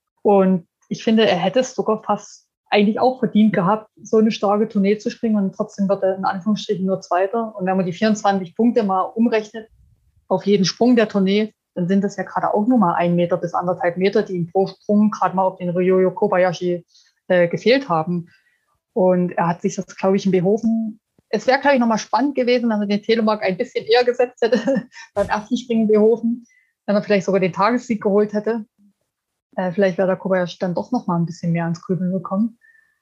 Und ich finde, er hätte es sogar fast eigentlich auch verdient gehabt, so eine starke Tournee zu springen und trotzdem wird er in Anführungsstrichen nur Zweiter. Und wenn man die vierundzwanzig Punkte mal umrechnet auf jeden Sprung der Tournee, dann sind das ja gerade auch nur mal ein Meter bis anderthalb Meter, die ihm pro Sprung gerade mal auf den Ryoyo Kobayashi äh, gefehlt haben. Und er hat sich das, glaube ich, behoben. Es wäre, glaube ich, nochmal spannend gewesen, wenn er den Telemark ein bisschen eher gesetzt hätte, beim ersten Springen behoben, wenn er vielleicht sogar den Tagessieg geholt hätte. Äh, vielleicht wäre der Kobayashi dann doch nochmal ein bisschen mehr ans Grübeln gekommen.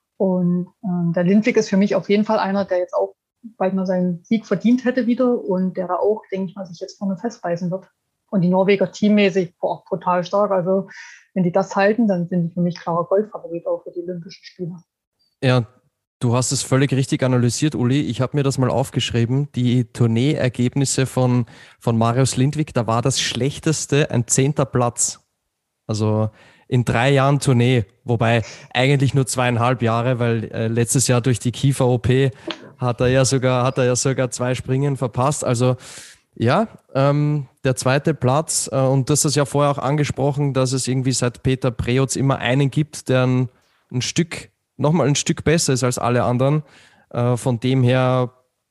Und äh, der Lindvik ist für mich auf jeden Fall einer, der jetzt auch bald mal seinen Sieg verdient hätte wieder und der da auch, denke ich mal, sich jetzt vorne festbeißen wird. Und die Norweger teammäßig, boah, brutal stark. Also wenn die das halten, dann sind die für mich klarer Goldfavorit auch für die Olympischen Spiele. Ja, du hast es völlig richtig analysiert, Uli. Ich habe mir das mal aufgeschrieben. Die Tournee-Ergebnisse von, von Marius Lindvik, da war das schlechteste ein zehnter Platz. Also in drei Jahren Tournee, wobei eigentlich nur zweieinhalb Jahre, weil äh, letztes Jahr durch die Kiefer-O P hat er ja sogar, hat er ja sogar zwei Springen verpasst. Also ja, ähm, der zweite Platz, äh, und das ist ja vorher auch angesprochen, dass es irgendwie seit Peter Preutz immer einen gibt, der ein, ein Stück nochmal ein Stück besser ist als alle anderen. Äh, von dem her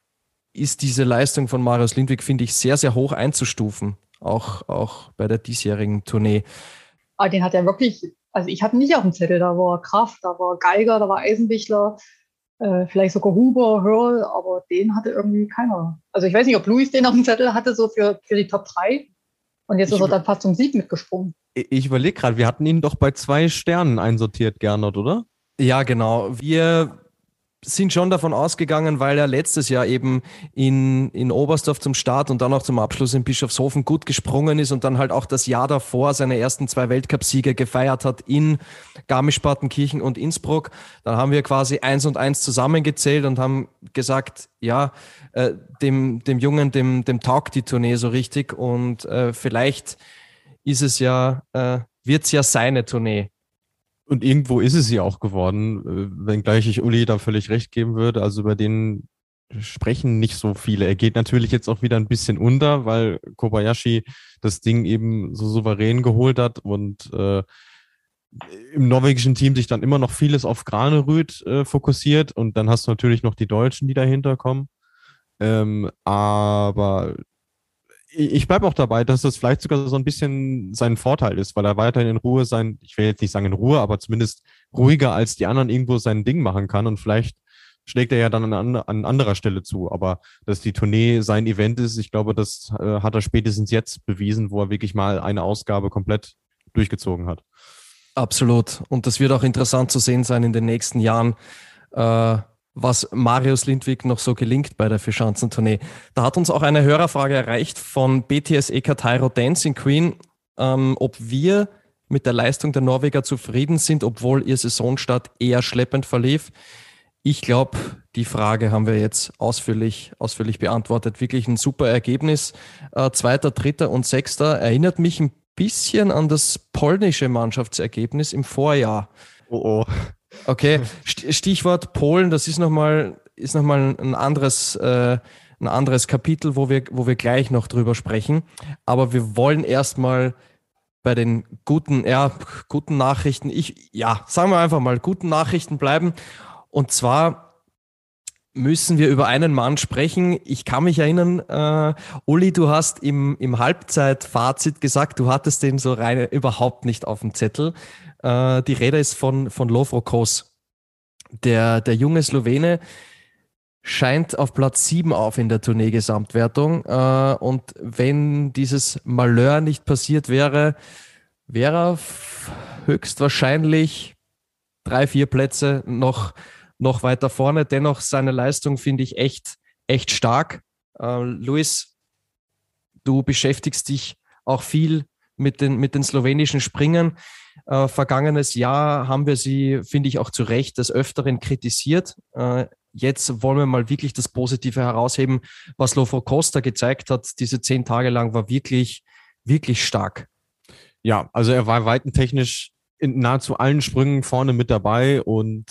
ist diese Leistung von Marius Lindvik, finde ich, sehr, sehr hoch einzustufen. Auch, auch bei der diesjährigen Tournee. Aber den hat er wirklich, also ich hatte nicht auf dem Zettel, da war Kraft, da war Geiger, da war Eisenbichler, äh, vielleicht sogar Huber, Hörl, aber den hatte irgendwie keiner. Also ich weiß nicht, ob Luis den auf dem Zettel hatte, so für, für die Top drei. Und jetzt ich ist er dann fast zum Sieg mitgesprungen. Ich überlege gerade, wir hatten ihn doch bei zwei Sternen einsortiert, Gernot, oder? Ja, genau. Wir sind schon davon ausgegangen, weil er letztes Jahr eben in, in Oberstdorf zum Start und dann auch zum Abschluss in Bischofshofen gut gesprungen ist und dann halt auch das Jahr davor seine ersten zwei Weltcupsiege gefeiert hat in Garmisch-Partenkirchen und Innsbruck. Dann haben wir quasi eins und eins zusammengezählt und haben gesagt, ja, äh, dem, dem Jungen, dem, dem taugt die Tournee so richtig und äh, vielleicht ist es ja, äh, wird's ja seine Tournee. Und irgendwo ist es ja auch geworden, wenngleich ich Uli da völlig recht geben würde. Also über den sprechen nicht so viele. Er geht natürlich jetzt auch wieder ein bisschen unter, weil Kobayashi das Ding eben so souverän geholt hat und äh, im norwegischen Team sich dann immer noch vieles auf Graneröd äh, fokussiert. Und dann hast du natürlich noch die Deutschen, die dahinter kommen. Ähm, aber ich bleibe auch dabei, dass das vielleicht sogar so ein bisschen sein Vorteil ist, weil er weiterhin in Ruhe sein, ich will jetzt nicht sagen in Ruhe, aber zumindest ruhiger als die anderen irgendwo sein Ding machen kann und vielleicht schlägt er ja dann an, an anderer Stelle zu. Aber dass die Tournee sein Event ist, ich glaube, das äh, hat er spätestens jetzt bewiesen, wo er wirklich mal eine Ausgabe komplett durchgezogen hat. Absolut. Und das wird auch interessant zu sehen sein in den nächsten Jahren, äh, was Marius Lindvik noch so gelingt bei der Vierschanzentournee. Da hat uns auch eine Hörerfrage erreicht von B T S Eka Tairo Dancing Queen, ähm, ob wir mit der Leistung der Norweger zufrieden sind, obwohl ihr Saisonstart eher schleppend verlief. Ich glaube, die Frage haben wir jetzt ausführlich, ausführlich beantwortet. Wirklich ein super Ergebnis. Äh, Zweiter, Dritter und Sechster erinnert mich ein bisschen an das polnische Mannschaftsergebnis im Vorjahr. Oh oh. Okay, Stichwort Polen, das ist nochmal ist noch mal ein anderes, äh, ein anderes Kapitel, wo wir, wo wir gleich noch drüber sprechen. Aber wir wollen erstmal bei den guten, ja, guten Nachrichten, ich, ja, sagen wir einfach mal, guten Nachrichten bleiben. Und zwar müssen wir über einen Mann sprechen. Ich kann mich erinnern, äh, Uli, du hast im, im Halbzeitfazit gesagt, du hattest den so rein überhaupt nicht auf dem Zettel. Äh, die Rede ist von, von Lovro Kos. Der, der junge Slowene scheint auf Platz sieben auf in der Tournee-Gesamtwertung. Äh, und wenn dieses Malheur nicht passiert wäre, wäre er höchstwahrscheinlich drei, vier Plätze noch noch weiter vorne. Dennoch seine Leistung finde ich echt, echt stark. Äh, Luis, du beschäftigst dich auch viel mit den, mit den slowenischen Springern. Äh, vergangenes Jahr haben wir sie, finde ich, auch zu Recht des Öfteren kritisiert. Äh, jetzt wollen wir mal wirklich das Positive herausheben. Was Lovro Kos gezeigt hat, diese zehn Tage lang, war wirklich, wirklich stark. Ja, also er war weitentechnisch in nahezu allen Sprüngen vorne mit dabei und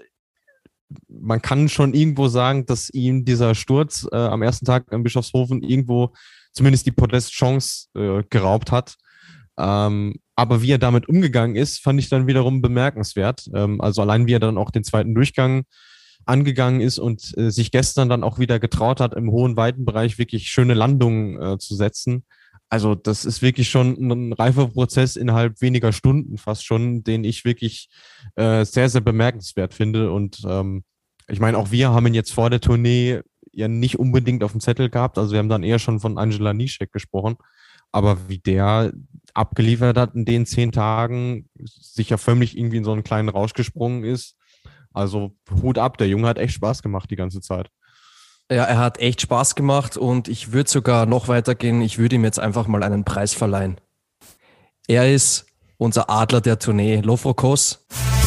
man kann schon irgendwo sagen, dass ihm dieser Sturz äh, am ersten Tag in Bischofshofen irgendwo zumindest die Podestchance äh, geraubt hat. Ähm, aber wie er damit umgegangen ist, fand ich dann wiederum bemerkenswert. Ähm, also allein wie er dann auch den zweiten Durchgang angegangen ist und äh, sich gestern dann auch wieder getraut hat, im hohen Weitenbereich wirklich schöne Landungen äh, zu setzen. Also das ist wirklich schon ein reifer Prozess innerhalb weniger Stunden fast schon, den ich wirklich äh, sehr, sehr bemerkenswert finde. Und ähm, ich meine, auch wir haben ihn jetzt vor der Tournee ja nicht unbedingt auf dem Zettel gehabt. Also wir haben dann eher schon von Angela Nischek gesprochen. Aber wie der abgeliefert hat in den zehn Tagen, sich ja förmlich irgendwie in so einen kleinen Rausch gesprungen ist. Also Hut ab, der Junge hat echt Spaß gemacht die ganze Zeit. Ja, er hat echt Spaß gemacht und ich würde sogar noch weitergehen. Ich würde ihm jetzt einfach mal einen Preis verleihen. Er ist unser Adler der Tournee, Lovro Kos.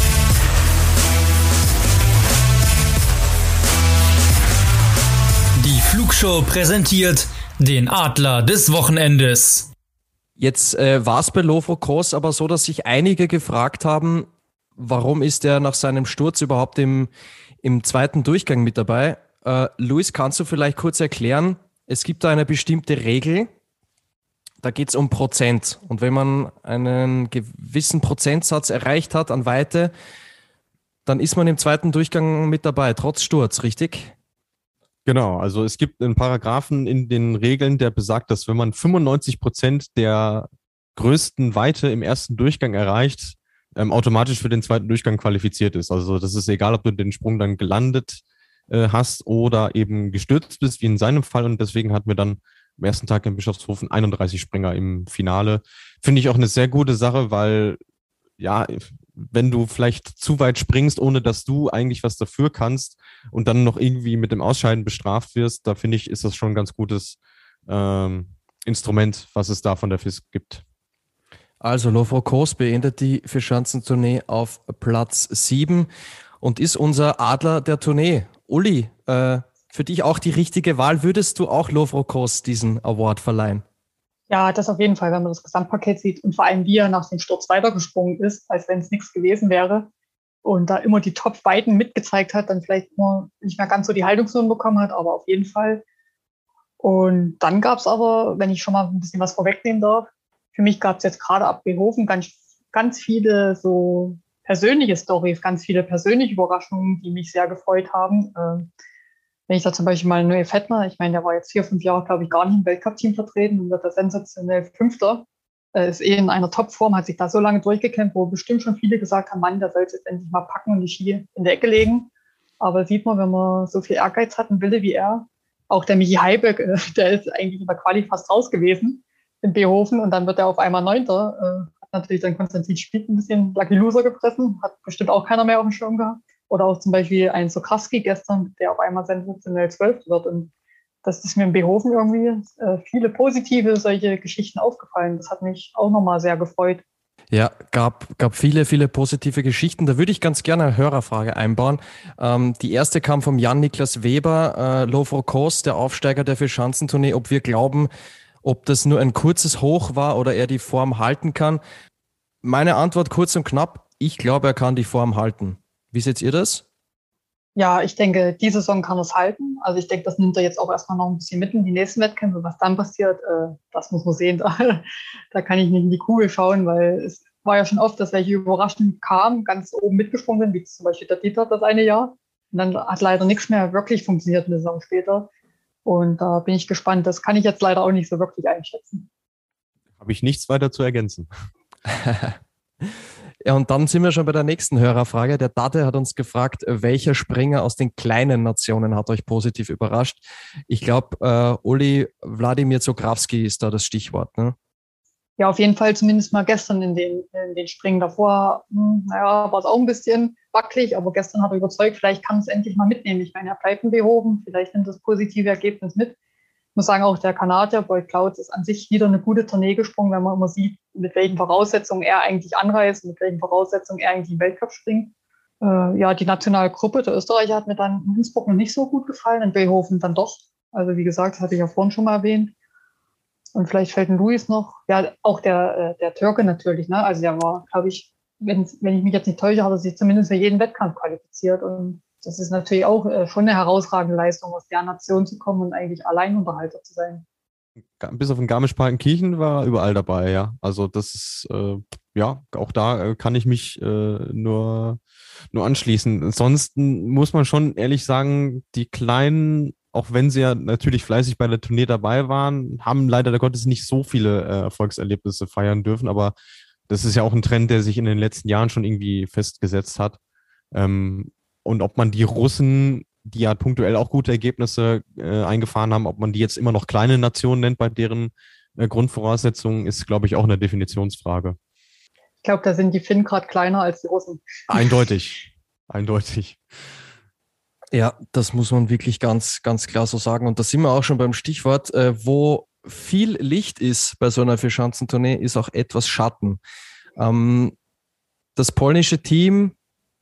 Die Flugshow präsentiert den Adler des Wochenendes. Jetzt äh, war es bei Lovro Kos aber so, dass sich einige gefragt haben, warum ist er nach seinem Sturz überhaupt im, im zweiten Durchgang mit dabei? Uh, Luis, kannst du vielleicht kurz erklären, es gibt da eine bestimmte Regel, da geht es um Prozent. Und wenn man einen gewissen Prozentsatz erreicht hat an Weite, dann ist man im zweiten Durchgang mit dabei, trotz Sturz, richtig? Genau, also es gibt einen Paragraphen in den Regeln, der besagt, dass wenn man fünfundneunzig Prozent der größten Weite im ersten Durchgang erreicht, ähm, automatisch für den zweiten Durchgang qualifiziert ist. Also das ist egal, ob du den Sprung dann gelandet hast oder eben gestürzt bist, wie in seinem Fall. Und deswegen hatten wir dann am ersten Tag in Bischofshofen einunddreißig Springer im Finale. Finde ich auch eine sehr gute Sache, weil ja, wenn du vielleicht zu weit springst, ohne dass du eigentlich was dafür kannst und dann noch irgendwie mit dem Ausscheiden bestraft wirst, da finde ich, ist das schon ein ganz gutes ähm, Instrument, was es da von der F I S gibt. Also Lovro Kos beendet die Vierschanzentournee auf Platz sieben und ist unser Adler der Tournee. Uli, äh, für dich auch die richtige Wahl. Würdest du auch Lovro Kos diesen Award verleihen? Ja, das auf jeden Fall, wenn man das Gesamtpaket sieht und vor allem, wie er nach dem Sturz weitergesprungen ist, als wenn es nichts gewesen wäre und da immer die Top-Weiten mitgezeigt hat, dann vielleicht nur nicht mehr ganz so die Haltungsnoten bekommen hat, aber auf jeden Fall. Und dann gab es aber, wenn ich schon mal ein bisschen was vorwegnehmen darf, für mich gab es jetzt gerade ab Behofen ganz, ganz viele so persönliche Storys, ganz viele persönliche Überraschungen, die mich sehr gefreut haben. Ähm, wenn ich da zum Beispiel mal Noé Fettner, ich meine, der war jetzt vier, fünf Jahre, glaube ich, gar nicht im Weltcup-Team vertreten und wird da sensationell Fünfter. Äh, ist eh in einer Topform, hat sich da so lange durchgekämpft, wo bestimmt schon viele gesagt haben, Mann, der soll es jetzt endlich mal packen und die Ski in der Ecke legen. Aber sieht man, wenn man so viel Ehrgeiz hat und Wille wie er, auch der Michi Heiberg, äh, der ist eigentlich in der Quali fast raus gewesen in Behofen und dann wird er auf einmal Neunter. Äh, hat natürlich dann Konstantin Spieth ein bisschen Lucky Loser gefressen, hat bestimmt auch keiner mehr auf dem Schirm gehabt. Oder auch zum Beispiel ein Sokrawski gestern, der auf einmal sensationell Zwölfter wird. Und das ist mir in Behofen irgendwie äh, viele positive solche Geschichten aufgefallen. Das hat mich auch nochmal sehr gefreut. Ja, gab, gab viele, viele positive Geschichten. Da würde ich ganz gerne eine Hörerfrage einbauen. Ähm, die erste kam vom Jan-Niklas Weber, äh, Lofro-Kos, der Aufsteiger der Vierschanzentournee, ob wir glauben, ob das nur ein kurzes Hoch war oder er die Form halten kann. Meine Antwort kurz und knapp, ich glaube, er kann die Form halten. Wie seht ihr das? Ja, ich denke, die Saison kann er es halten. Also ich denke, das nimmt er jetzt auch erstmal noch ein bisschen mit in die nächsten Wettkämpfe. Was dann passiert, äh, das muss man sehen. Da, da kann ich nicht in die Kugel schauen, weil es war ja schon oft, dass welche überraschend kamen, ganz oben mitgesprungen sind, wie zum Beispiel der Dieter das eine Jahr. Und dann hat leider nichts mehr wirklich funktioniert eine Saison später. Und da bin ich gespannt. Das kann ich jetzt leider auch nicht so wirklich einschätzen. Habe ich nichts weiter zu ergänzen. Ja, und dann sind wir schon bei der nächsten Hörerfrage. Der Dade hat uns gefragt, welcher Springer aus den kleinen Nationen hat euch positiv überrascht? Ich glaube, äh, Uli Wladimir Sokrawski ist da das Stichwort, ne? Ja, auf jeden Fall zumindest mal gestern in den, in den Springen davor. Hm, naja, war es auch ein bisschen wackelig, aber gestern hat er überzeugt, vielleicht kann es endlich mal mitnehmen. Ich meine, er bleibt in Behofen, vielleicht nimmt das positive Ergebnis mit. Ich muss sagen, auch der Kanadier, Boyd Clouds, ist an sich wieder eine gute Tournee gesprungen, wenn man immer sieht, mit welchen Voraussetzungen er eigentlich anreist, mit welchen Voraussetzungen er eigentlich im Weltcup springt. Äh, ja, die nationale Gruppe der Österreicher hat mir dann in Innsbruck noch nicht so gut gefallen, in Behofen dann doch. Also wie gesagt, das hatte ich ja vorhin schon mal erwähnt. Und vielleicht fällt ein Luis noch. Ja, auch der, der Türke natürlich. Ne? Also der war, glaube ich, wenn, wenn ich mich jetzt nicht täusche, hat er sich zumindest für jeden Wettkampf qualifiziert. Und das ist natürlich auch äh, schon eine herausragende Leistung, aus der Nation zu kommen und eigentlich Alleinunterhalter zu sein. Bis auf den Garmisch-Partenkirchen war er überall dabei, ja. Also das ist, äh, ja, auch da äh, kann ich mich äh, nur, nur anschließen. Ansonsten muss man schon ehrlich sagen, die Kleinen, auch wenn sie ja natürlich fleißig bei der Tournee dabei waren, haben leider Gottes nicht so viele äh, Erfolgserlebnisse feiern dürfen, aber das ist ja auch ein Trend, der sich in den letzten Jahren schon irgendwie festgesetzt hat. Ähm, und ob man die Russen, die ja punktuell auch gute Ergebnisse äh, eingefahren haben, ob man die jetzt immer noch kleine Nationen nennt bei deren äh, Grundvoraussetzungen, ist, glaube ich, auch eine Definitionsfrage. Ich glaube, da sind die Finnen gerade kleiner als die Russen. Eindeutig, eindeutig. Ja, das muss man wirklich ganz, ganz klar so sagen. Und da sind wir auch schon beim Stichwort, äh, wo viel Licht ist bei so einer Vierschanzentournee, ist auch etwas Schatten. Ähm, das polnische Team,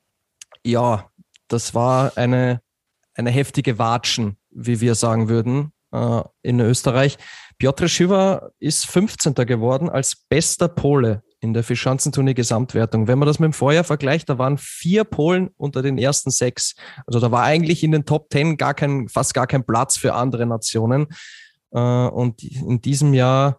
ja, das war eine, eine heftige Watschen, wie wir sagen würden, äh, in Österreich. Piotr Szywa ist fünfzehnter geworden als bester Pole in der Vierschanzentournee-Gesamtwertung. Wenn man das mit dem Vorjahr vergleicht, da waren vier Polen unter den ersten sechs. Also da war eigentlich in den Top Ten gar kein, fast gar kein Platz für andere Nationen. Und in diesem Jahr,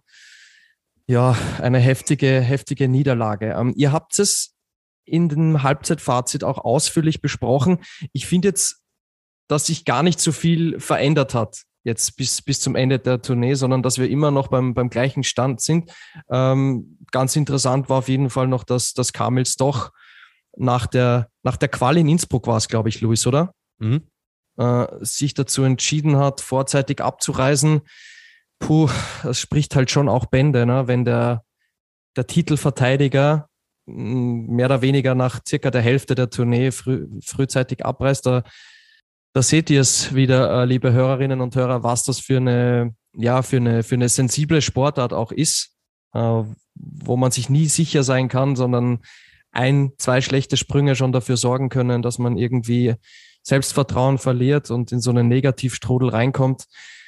ja, eine heftige, heftige Niederlage. Ihr habt es in dem Halbzeitfazit auch ausführlich besprochen. Ich finde jetzt, dass sich gar nicht so viel verändert hat jetzt bis, bis zum Ende der Tournee, sondern dass wir immer noch beim, beim gleichen Stand sind. Ähm, ganz interessant war auf jeden Fall noch, dass, dass Kamils doch nach der, nach der Quali in Innsbruck war es, glaube ich, Luis, oder? Mhm. Äh, sich dazu entschieden hat, vorzeitig abzureisen. Puh, das spricht halt schon auch Bände, ne? Wenn der, der Titelverteidiger mehr oder weniger nach circa der Hälfte der Tournee früh, frühzeitig abreist. Da, da seht ihr es wieder, äh, liebe Hörerinnen und Hörer, was das für eine, ja, für eine, für eine sensible Sportart auch ist, äh, wo man sich nie sicher sein kann, sondern ein, zwei schlechte Sprünge schon dafür sorgen können, dass man irgendwie Selbstvertrauen verliert und in so einen Negativstrudel reinkommt.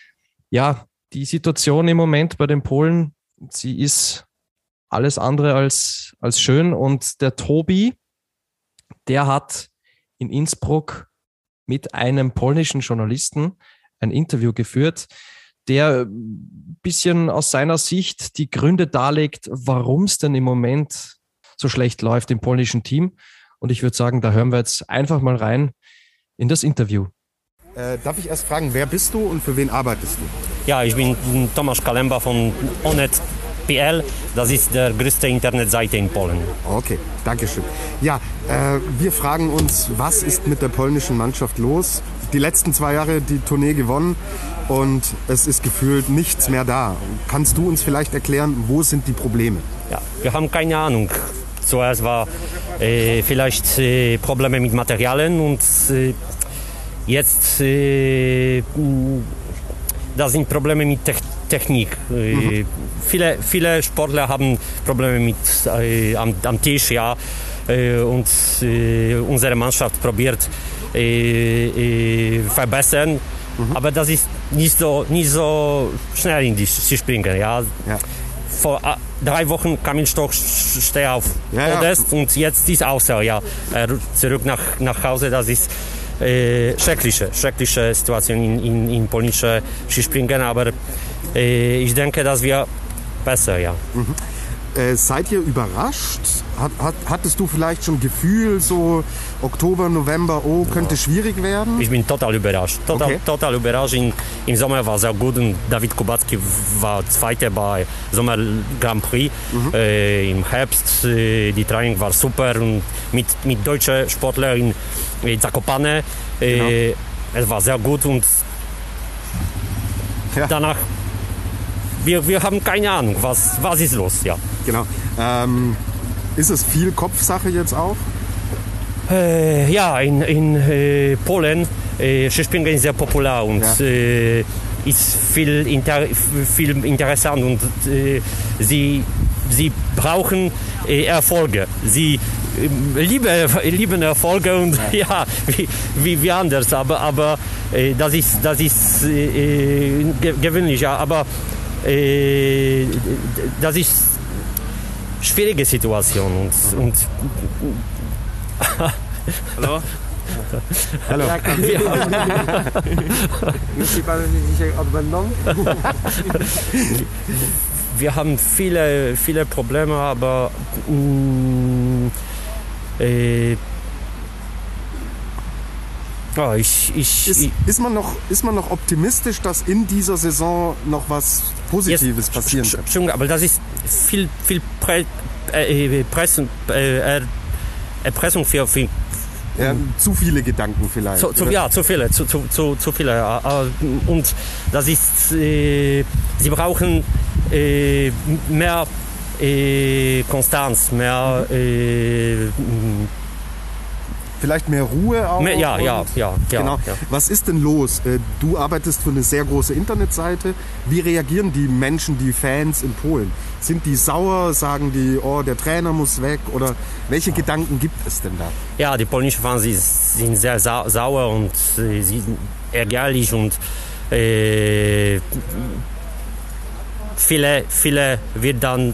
Ja, die Situation im Moment bei den Polen, sie ist alles andere als, als schön. Und der Tobi, der hat in Innsbruck mit einem polnischen Journalisten ein Interview geführt, der ein bisschen aus seiner Sicht die Gründe darlegt, warum es denn im Moment so schlecht läuft im polnischen Team. Und ich würde sagen, da hören wir jetzt einfach mal rein in das Interview. Äh, darf ich erst fragen, wer bist du und für wen arbeitest du? Ja, ich bin Tomasz Kalemba von Onet P L, das ist die größte Internetseite in Polen. Okay, danke schön. Ja, äh, wir fragen uns, was ist mit der polnischen Mannschaft los? Die letzten zwei Jahre die Tournee gewonnen und es ist gefühlt nichts mehr da. Kannst du uns vielleicht erklären, wo sind die Probleme? Ja, wir haben keine Ahnung. Zuerst war äh, vielleicht äh, Probleme mit Materialien und äh, jetzt äh, das sind Probleme mit Te- Technik. Äh, mhm. viele, viele Sportler haben Probleme mit äh, am, am Tisch, ja, äh, und äh, unsere Mannschaft probiert äh, äh, verbessern, mhm. aber das ist nicht so nicht so schnell in die Skispringen, ja. ja. Vor äh, drei Wochen Kamil Stoch steht auf ja, Podest ja. und jetzt ist außer, ja, er zurück nach, nach Hause, das ist äh, schreckliche, schreckliche Situation in, in, in polnische Skispringen, aber äh, ich denke, dass wir besser, ja. Mhm. Äh, seid ihr überrascht? Hat, hat, hattest du vielleicht schon Gefühl, so Oktober, November, oh, könnte ja. schwierig werden? Ich bin total überrascht. Total, okay. total überrascht. In, Im Sommer war es sehr gut und David Kubacki war Zweiter bei Sommer Grand Prix. Mhm. Äh, Im Herbst, äh, die Training war super und mit, mit deutschen Sportlern in, in Zakopane. Äh, genau. Es war sehr gut und ja. danach Wir, wir haben keine Ahnung, was, was ist los, ja. Genau. Ähm, ist es viel Kopfsache jetzt auch? Äh, ja, in, in äh, Polen äh, Skispringen ist sehr populär und ja. äh, ist viel, inter, viel interessant und äh, sie, sie brauchen äh, Erfolge. Sie äh, lieben, lieben Erfolge und ja, ja wie, wie, wie anders, aber, aber äh, das ist, das ist äh, ge- gewöhnlich, ja, aber Äh, das ist eine schwierige Situation und, und Hallo? Hallo. Wir haben viele, viele Probleme, aber mh, äh, Oh, ich, ich, ist, ich, ist, man noch, ist man noch optimistisch, dass in dieser Saison noch was Positives jetzt, passieren kann? Schon, aber das ist viel, viel Pre, äh, Pressung, äh, Erpressung für, für ja, zu viele Gedanken vielleicht. Zu, zu, ja, zu viele, zu, zu, zu, zu viele. Und das ist, äh, sie brauchen äh, mehr äh, Konstanz, mehr äh, vielleicht mehr Ruhe auch. Mehr, ja, ja, ja, ja. Genau. Ja. Was ist denn los? Du arbeitest für eine sehr große Internetseite. Wie reagieren die Menschen, die Fans in Polen? Sind die sauer? Sagen die, oh, der Trainer muss weg? Oder welche ja. Gedanken gibt es denn da? Ja, die polnischen Fans sind sehr sau- sauer und äh, sie sind ärgerlich und äh, viele, viele wird dann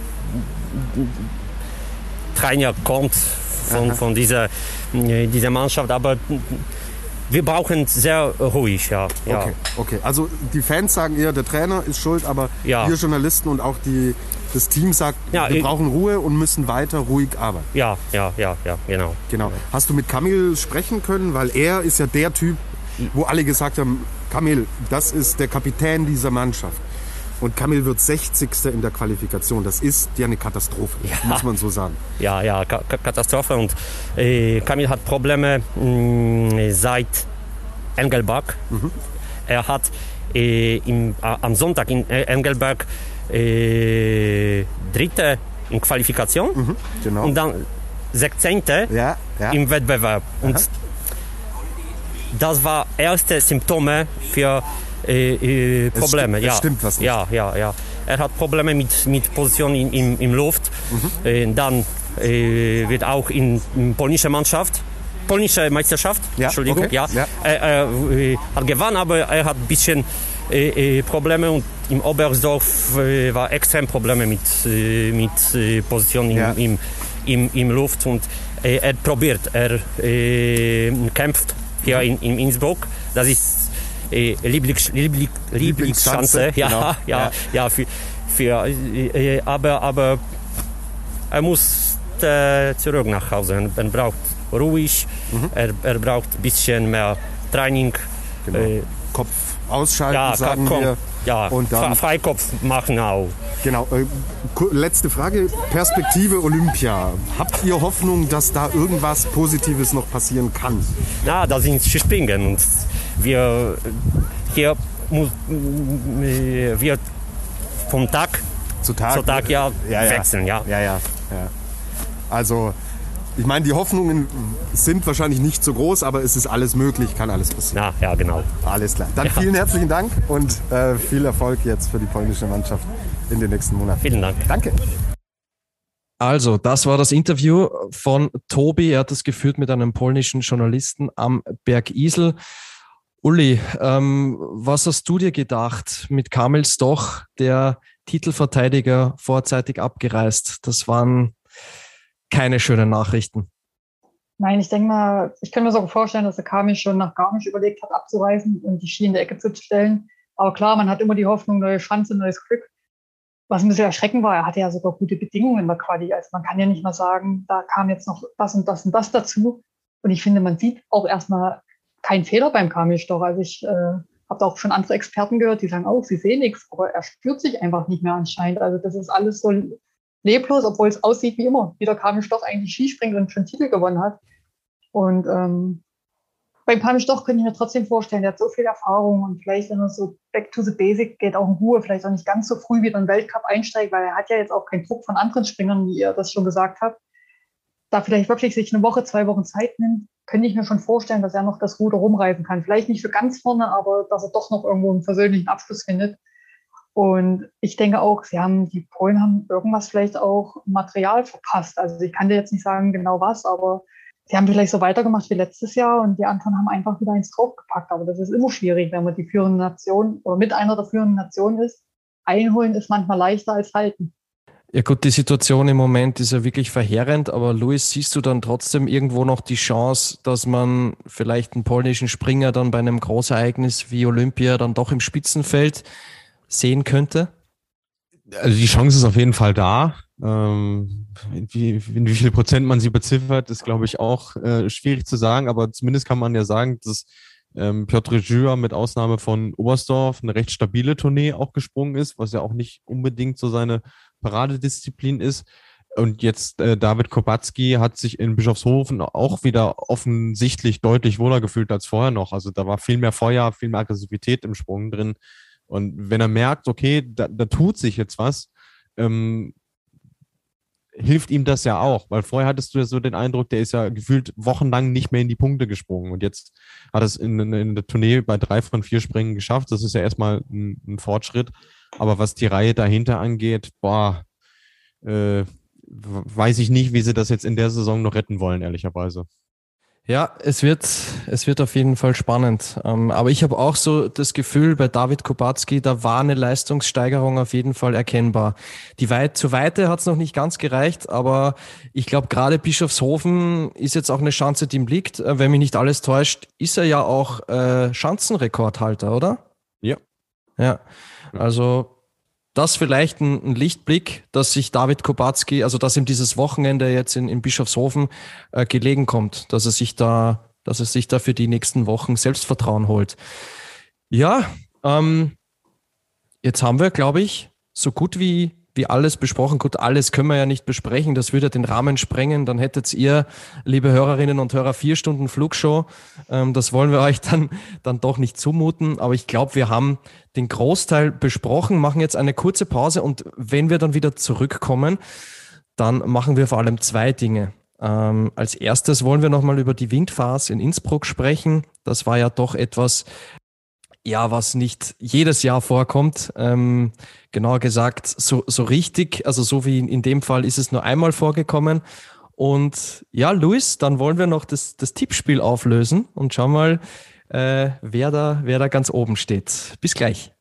Trainer kommt von, von dieser diese Mannschaft, aber wir brauchen sehr ruhig, ja. ja. Okay, okay. Also die Fans sagen eher, der Trainer ist schuld, aber ja. wir Journalisten und auch die, das Team sagt, ja, wir ich, brauchen Ruhe und müssen weiter ruhig arbeiten. Ja, ja, ja, ja, genau. Genau. Hast du mit Kamil sprechen können? Weil er ist ja der Typ, wo alle gesagt haben, Kamil, das ist der Kapitän dieser Mannschaft. Und Kamil wird sechzigster in der Qualifikation. Das ist ja eine Katastrophe, ja. muss man so sagen. Ja, ja, K- Katastrophe. Und äh, Kamil hat Probleme mh, seit Engelberg. Mhm. Er hat äh, im, äh, am Sonntag in Engelberg äh, dritte in Qualifikation mhm, genau. und dann sechzehnte Ja, ja. im Wettbewerb. Und Aha. das war erste Symptome für Äh, äh, Probleme. Es stimmt, ja. es stimmt was nicht. Ja, ja, ja. Er hat Probleme mit, mit Position in, in, im Luft. Mhm. Äh, dann äh, wird auch in, in polnische Mannschaft, polnische Meisterschaft, ja, Entschuldigung, okay. ja. ja. Er, er äh, hat gewonnen, aber er hat ein bisschen äh, äh, Probleme und im Oberstdorf äh, war extrem Probleme mit, äh, mit äh, Position in, ja. im, im, im Luft und äh, er probiert, er äh, kämpft hier in, in Innsbruck. Das ist Lieblings, Lieblings, Lieblingschance, ja, genau. ja, ja, ja, für, für, äh, aber, aber er muss äh, zurück nach Hause. Er braucht ruhig, mhm. er, er braucht ein bisschen mehr Training. Genau. Äh, Kopf ausschalten, Ja, sagen komm, wir. ja, Und dann, Freikopf machen auch. genau. Äh, letzte Frage, Perspektive Olympia. Habt ihr Hoffnung, dass da irgendwas Positives noch passieren kann? Ja, da sind Skispringen und wir hier muss wir vom Tag zu Tag, zu Tag ja, ja, ja. wechseln, ja. Ja, ja, ja. Also, ich meine, die Hoffnungen sind wahrscheinlich nicht so groß, aber es ist alles möglich, kann alles passieren. Ja, ja, genau. Alles klar. Dann Ja. vielen herzlichen Dank und äh, viel Erfolg jetzt für die polnische Mannschaft in den nächsten Monaten. Vielen Dank. Danke. Also, das war das Interview von Tobi. Er hat es geführt mit einem polnischen Journalisten am Berg Isel. Uli, ähm, was hast du dir gedacht mit Kamil Stoch, der Titelverteidiger, vorzeitig abgereist? Das waren keine schönen Nachrichten. Nein, ich denke mal, ich kann mir sogar vorstellen, dass der Kamil schon nach Garmisch überlegt hat, abzureisen und die Ski in der Ecke zu stellen. Aber klar, man hat immer die Hoffnung, neue Chance, neues Glück. Was ein bisschen erschreckend war, er hatte ja sogar gute Bedingungen in der Quali. Also man kann ja nicht mal sagen, da kam jetzt noch das und das und das dazu. Und ich finde, man sieht auch erstmal keinen Fehler beim Kamil Stoch. Also ich äh, habe auch schon andere Experten gehört, die sagen auch, sie sehen nichts, aber er spürt sich einfach nicht mehr anscheinend. Also das ist alles so leblos, obwohl es aussieht wie immer, wie der Kamil Stoch eigentlich Skispringt und schon Titel gewonnen hat. Und ähm, beim Kamil Stoch könnte ich mir trotzdem vorstellen, der hat so viel Erfahrung und vielleicht, wenn er so back to the basic geht, auch in Ruhe, vielleicht auch nicht ganz so früh wieder in den Weltcup einsteigt, weil er hat ja jetzt auch keinen Druck von anderen Springern, wie ihr das schon gesagt habt. Da vielleicht wirklich sich eine Woche, zwei Wochen Zeit nimmt, könnte ich mir schon vorstellen, dass er noch das Ruder rumreißen kann. Vielleicht nicht für ganz vorne, aber dass er doch noch irgendwo einen persönlichen Abschluss findet. Und ich denke auch, sie haben, die Polen haben irgendwas vielleicht auch Material verpasst. Also ich kann dir jetzt nicht sagen genau was, aber sie haben vielleicht so weitergemacht wie letztes Jahr und die anderen haben einfach wieder eins draufgepackt. Aber das ist immer schwierig, wenn man die führende Nation oder mit einer der führenden Nationen ist. Einholen ist manchmal leichter als halten. Ja gut, die Situation im Moment ist ja wirklich verheerend, aber Luis, siehst du dann trotzdem irgendwo noch die Chance, dass man vielleicht einen polnischen Springer dann bei einem Großereignis wie Olympia dann doch im Spitzenfeld sehen könnte? Also die Chance ist auf jeden Fall da. Ähm, in, wie, in wie viel Prozent man sie beziffert, ist, glaube ich, auch äh, schwierig zu sagen, aber zumindest kann man ja sagen, dass ähm, Piotr Żyła mit Ausnahme von Oberstdorf eine recht stabile Tournee auch gesprungen ist, was ja auch nicht unbedingt so seine Paradedisziplin ist. Und jetzt äh, David Kubacki hat sich in Bischofshofen auch wieder offensichtlich deutlich wohler gefühlt als vorher noch. Also da war viel mehr Feuer, viel mehr Aggressivität im Sprung drin. Und wenn er merkt, okay, da, da tut sich jetzt was, ähm, hilft ihm das ja auch. Weil vorher hattest du ja so den Eindruck, der ist ja gefühlt wochenlang nicht mehr in die Punkte gesprungen. Und jetzt hat er es in, in der Tournee bei drei von vier Springen geschafft. Das ist ja erstmal ein, ein Fortschritt. Aber was die Reihe dahinter angeht, boah, äh, weiß ich nicht, wie sie das jetzt in der Saison noch retten wollen, ehrlicherweise. Ja, es wird, es wird auf jeden Fall spannend. Ähm, aber ich habe auch so das Gefühl, bei David Kubacki, da war eine Leistungssteigerung auf jeden Fall erkennbar. Die Weit, zur Weite hat es noch nicht ganz gereicht, aber ich glaube, gerade Bischofshofen ist jetzt auch eine Chance, die ihm liegt. Äh, wenn mich nicht alles täuscht, ist er ja auch äh, Schanzenrekordhalter, oder? Ja. Ja, also das vielleicht ein, ein Lichtblick, dass sich David Kubacki, also dass ihm dieses Wochenende jetzt in, in Bischofshofen äh, gelegen kommt, dass er sich da, dass er sich da für die nächsten Wochen Selbstvertrauen holt. Ja, ähm, jetzt haben wir, glaube ich, so gut wie wie alles besprochen. Gut, alles können wir ja nicht besprechen, das würde den Rahmen sprengen. Dann hättet ihr, liebe Hörerinnen und Hörer, vier Stunden Flugshow. Ähm, das wollen wir euch dann, dann doch nicht zumuten. Aber ich glaube, wir haben den Großteil besprochen, machen jetzt eine kurze Pause und wenn wir dann wieder zurückkommen, dann machen wir vor allem zwei Dinge. Ähm, als erstes wollen wir nochmal über die Windfarce in Innsbruck sprechen. Das war ja doch etwas, ja, was nicht jedes Jahr vorkommt. Ähm, genauer gesagt, so, so richtig, also so wie in, in dem Fall ist es nur einmal vorgekommen. Und ja, Luis, dann wollen wir noch das, das Tippspiel auflösen und schauen mal, äh, wer da, wer da ganz oben steht. Bis gleich.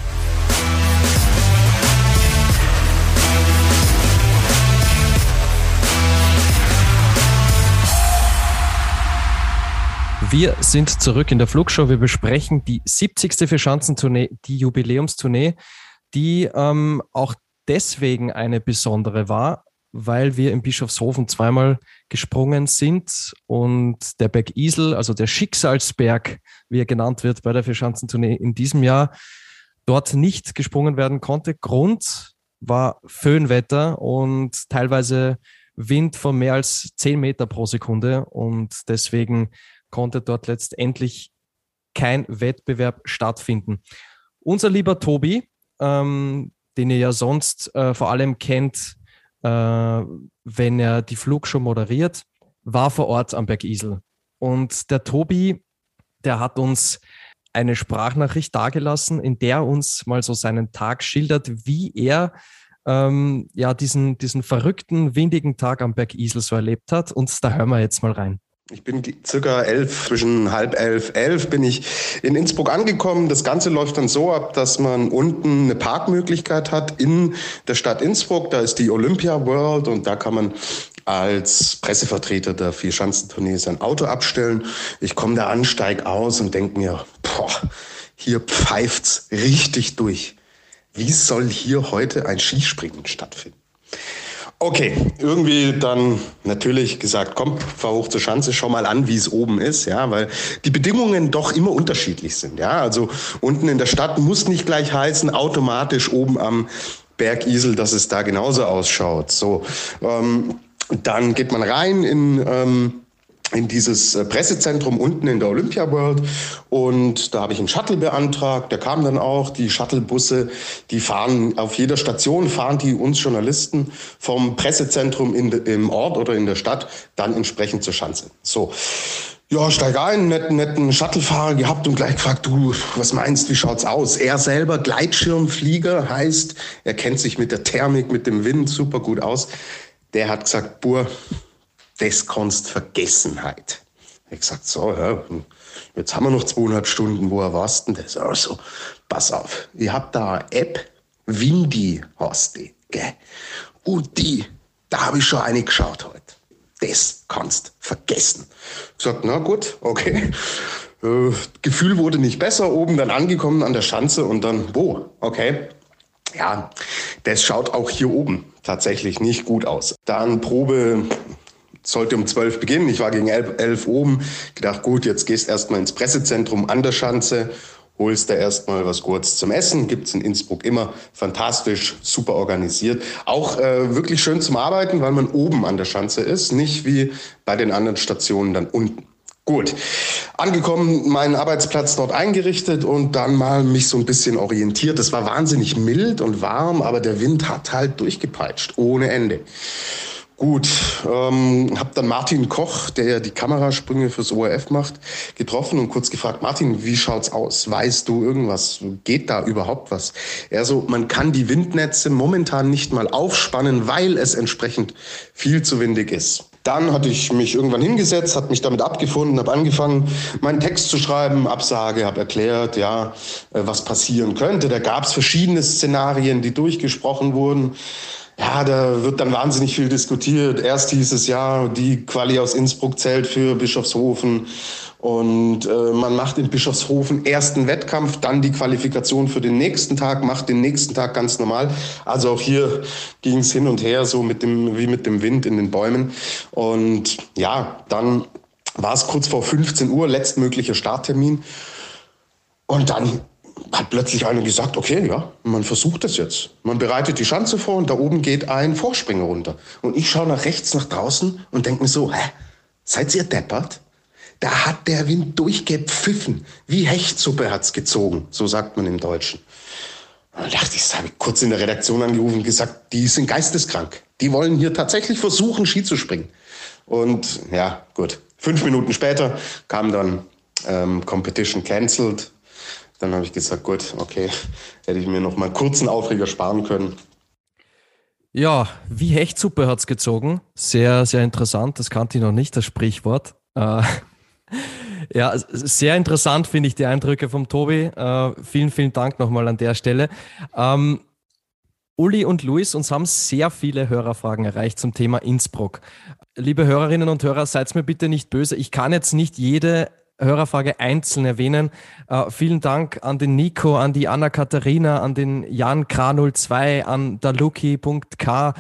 Wir sind zurück in der Flugshow. Wir besprechen die siebzigste Vierschanzentournee, die Jubiläumstournee, die ähm, auch deswegen eine besondere war, weil wir in Bischofshofen zweimal gesprungen sind und der Berg Isel, also der Schicksalsberg, wie er genannt wird bei der Vierschanzentournee in diesem Jahr, dort nicht gesprungen werden konnte. Grund war Föhnwetter und teilweise Wind von mehr als zehn Meter pro Sekunde und deswegen konnte dort letztendlich kein Wettbewerb stattfinden. Unser lieber Tobi, ähm, den ihr ja sonst äh, vor allem kennt, äh, wenn er die Flugshow moderiert, war vor Ort am Berg Isel. Und der Tobi, der hat uns eine Sprachnachricht dargelassen, in der er uns mal so seinen Tag schildert, wie er ähm, ja diesen, diesen verrückten, windigen Tag am Berg Isel so erlebt hat. Und da hören wir jetzt mal rein. Ich bin circa elf, zwischen halb elf, elf bin ich in Innsbruck angekommen. Das Ganze läuft dann so ab, dass man unten eine Parkmöglichkeit hat in der Stadt Innsbruck. Da ist die Olympia World und da kann man als Pressevertreter der Vierschanzentournee sein Auto abstellen. Ich komme da an, steig aus und denke mir, boah, hier pfeift's richtig durch. Wie soll hier heute ein Skispringen stattfinden? Okay, irgendwie dann natürlich gesagt, komm, fahr hoch zur Schanze, schau mal an, wie es oben ist, ja, weil die Bedingungen doch immer unterschiedlich sind, ja. Also unten in der Stadt muss nicht gleich heißen, automatisch oben am Berg Isel, dass es da genauso ausschaut. So, ähm, dann geht man rein in ähm, in dieses Pressezentrum unten in der Olympia World und da habe ich einen Shuttle beantragt, der kam dann auch, die Shuttlebusse, die fahren auf jeder Station, fahren die uns Journalisten vom Pressezentrum in de, im Ort oder in der Stadt dann entsprechend zur Schanze. So, ja, steig ein, netten, netten Shuttlefahrer gehabt und gleich gefragt, du, was meinst, wie schaut's aus? Er selber Gleitschirmflieger, heißt, er kennt sich mit der Thermik, mit dem Wind super gut aus. Der hat gesagt, Bur, das kannst vergessenheit. Ich hab gesagt, so, ja, jetzt haben wir noch zweieinhalb Stunden, woher warst denn das? Also, pass auf, ich hab da eine App, Windy heißt die, gell? Und die, da habe ich schon eine geschaut heute. Das kannst vergessen. Ich hab gesagt, na gut, okay. Äh, Gefühl wurde nicht besser, oben dann angekommen an der Schanze und dann, wo? Okay. Ja, das schaut auch hier oben tatsächlich nicht gut aus. Dann Probe sollte um zwölf beginnen. Ich war gegen elf, elf oben. Gedacht, gut, jetzt gehst erstmal ins Pressezentrum an der Schanze, holst da erstmal was kurz zum Essen. Gibt's in Innsbruck immer. Fantastisch, super organisiert. Auch äh, wirklich schön zum Arbeiten, weil man oben an der Schanze ist, nicht wie bei den anderen Stationen dann unten. Gut, angekommen, meinen Arbeitsplatz dort eingerichtet und dann mal mich so ein bisschen orientiert. Es war wahnsinnig mild und warm, aber der Wind hat halt durchgepeitscht, ohne Ende. Gut, ähm, habe dann Martin Koch, der ja die Kamerasprünge fürs O R F macht, getroffen und kurz gefragt, Martin, wie schaut's aus? Weißt du irgendwas? Geht da überhaupt was? Er so, man kann die Windnetze momentan nicht mal aufspannen, weil es entsprechend viel zu windig ist. Dann hatte ich mich irgendwann hingesetzt, habe mich damit abgefunden, habe angefangen, meinen Text zu schreiben, Absage, habe erklärt, ja, was passieren könnte. Da gab es verschiedene Szenarien, die durchgesprochen wurden. Ja, da wird dann wahnsinnig viel diskutiert. Erst hieß es, ja, die Quali aus Innsbruck zählt für Bischofshofen. Und äh, man macht in Bischofshofen ersten Wettkampf, dann die Qualifikation für den nächsten Tag, macht den nächsten Tag ganz normal. Also auch hier ging es hin und her, so mit dem, wie mit dem Wind in den Bäumen. Und ja, dann war es kurz vor fünfzehn Uhr, letztmöglicher Starttermin. Und dann hat plötzlich einer gesagt, okay, ja, man versucht das jetzt. Man bereitet die Schanze vor und da oben geht ein Vorspringer runter. Und ich schaue nach rechts, nach draußen und denke mir so, hä, seid ihr deppert? Da hat der Wind durchgepfiffen. Wie Hechtsuppe hat's gezogen, so sagt man im Deutschen. Und dann dachte ich, das habe ich kurz in der Redaktion angerufen und gesagt, die sind geisteskrank. Die wollen hier tatsächlich versuchen, Ski zu springen. Und ja, gut. Fünf Minuten später kam dann ähm, Competition cancelled. Dann habe ich gesagt, gut, okay, hätte ich mir noch mal einen kurzen Aufreger sparen können. Ja, wie Hechtsuppe hat's gezogen. Sehr, sehr interessant. Das kannte ich noch nicht, das Sprichwort. Äh, ja, sehr interessant finde ich die Eindrücke vom Tobi. Äh, vielen, vielen Dank nochmal an der Stelle. Ähm, Uli und Luis, uns haben sehr viele Hörerfragen erreicht zum Thema Innsbruck. Liebe Hörerinnen und Hörer, seid mir bitte nicht böse. Ich kann jetzt nicht jede Hörerfrage einzeln erwähnen. Uh, vielen Dank an den Nico, an die Anna-Katharina, an den Jan K null zwei, an daluki.k,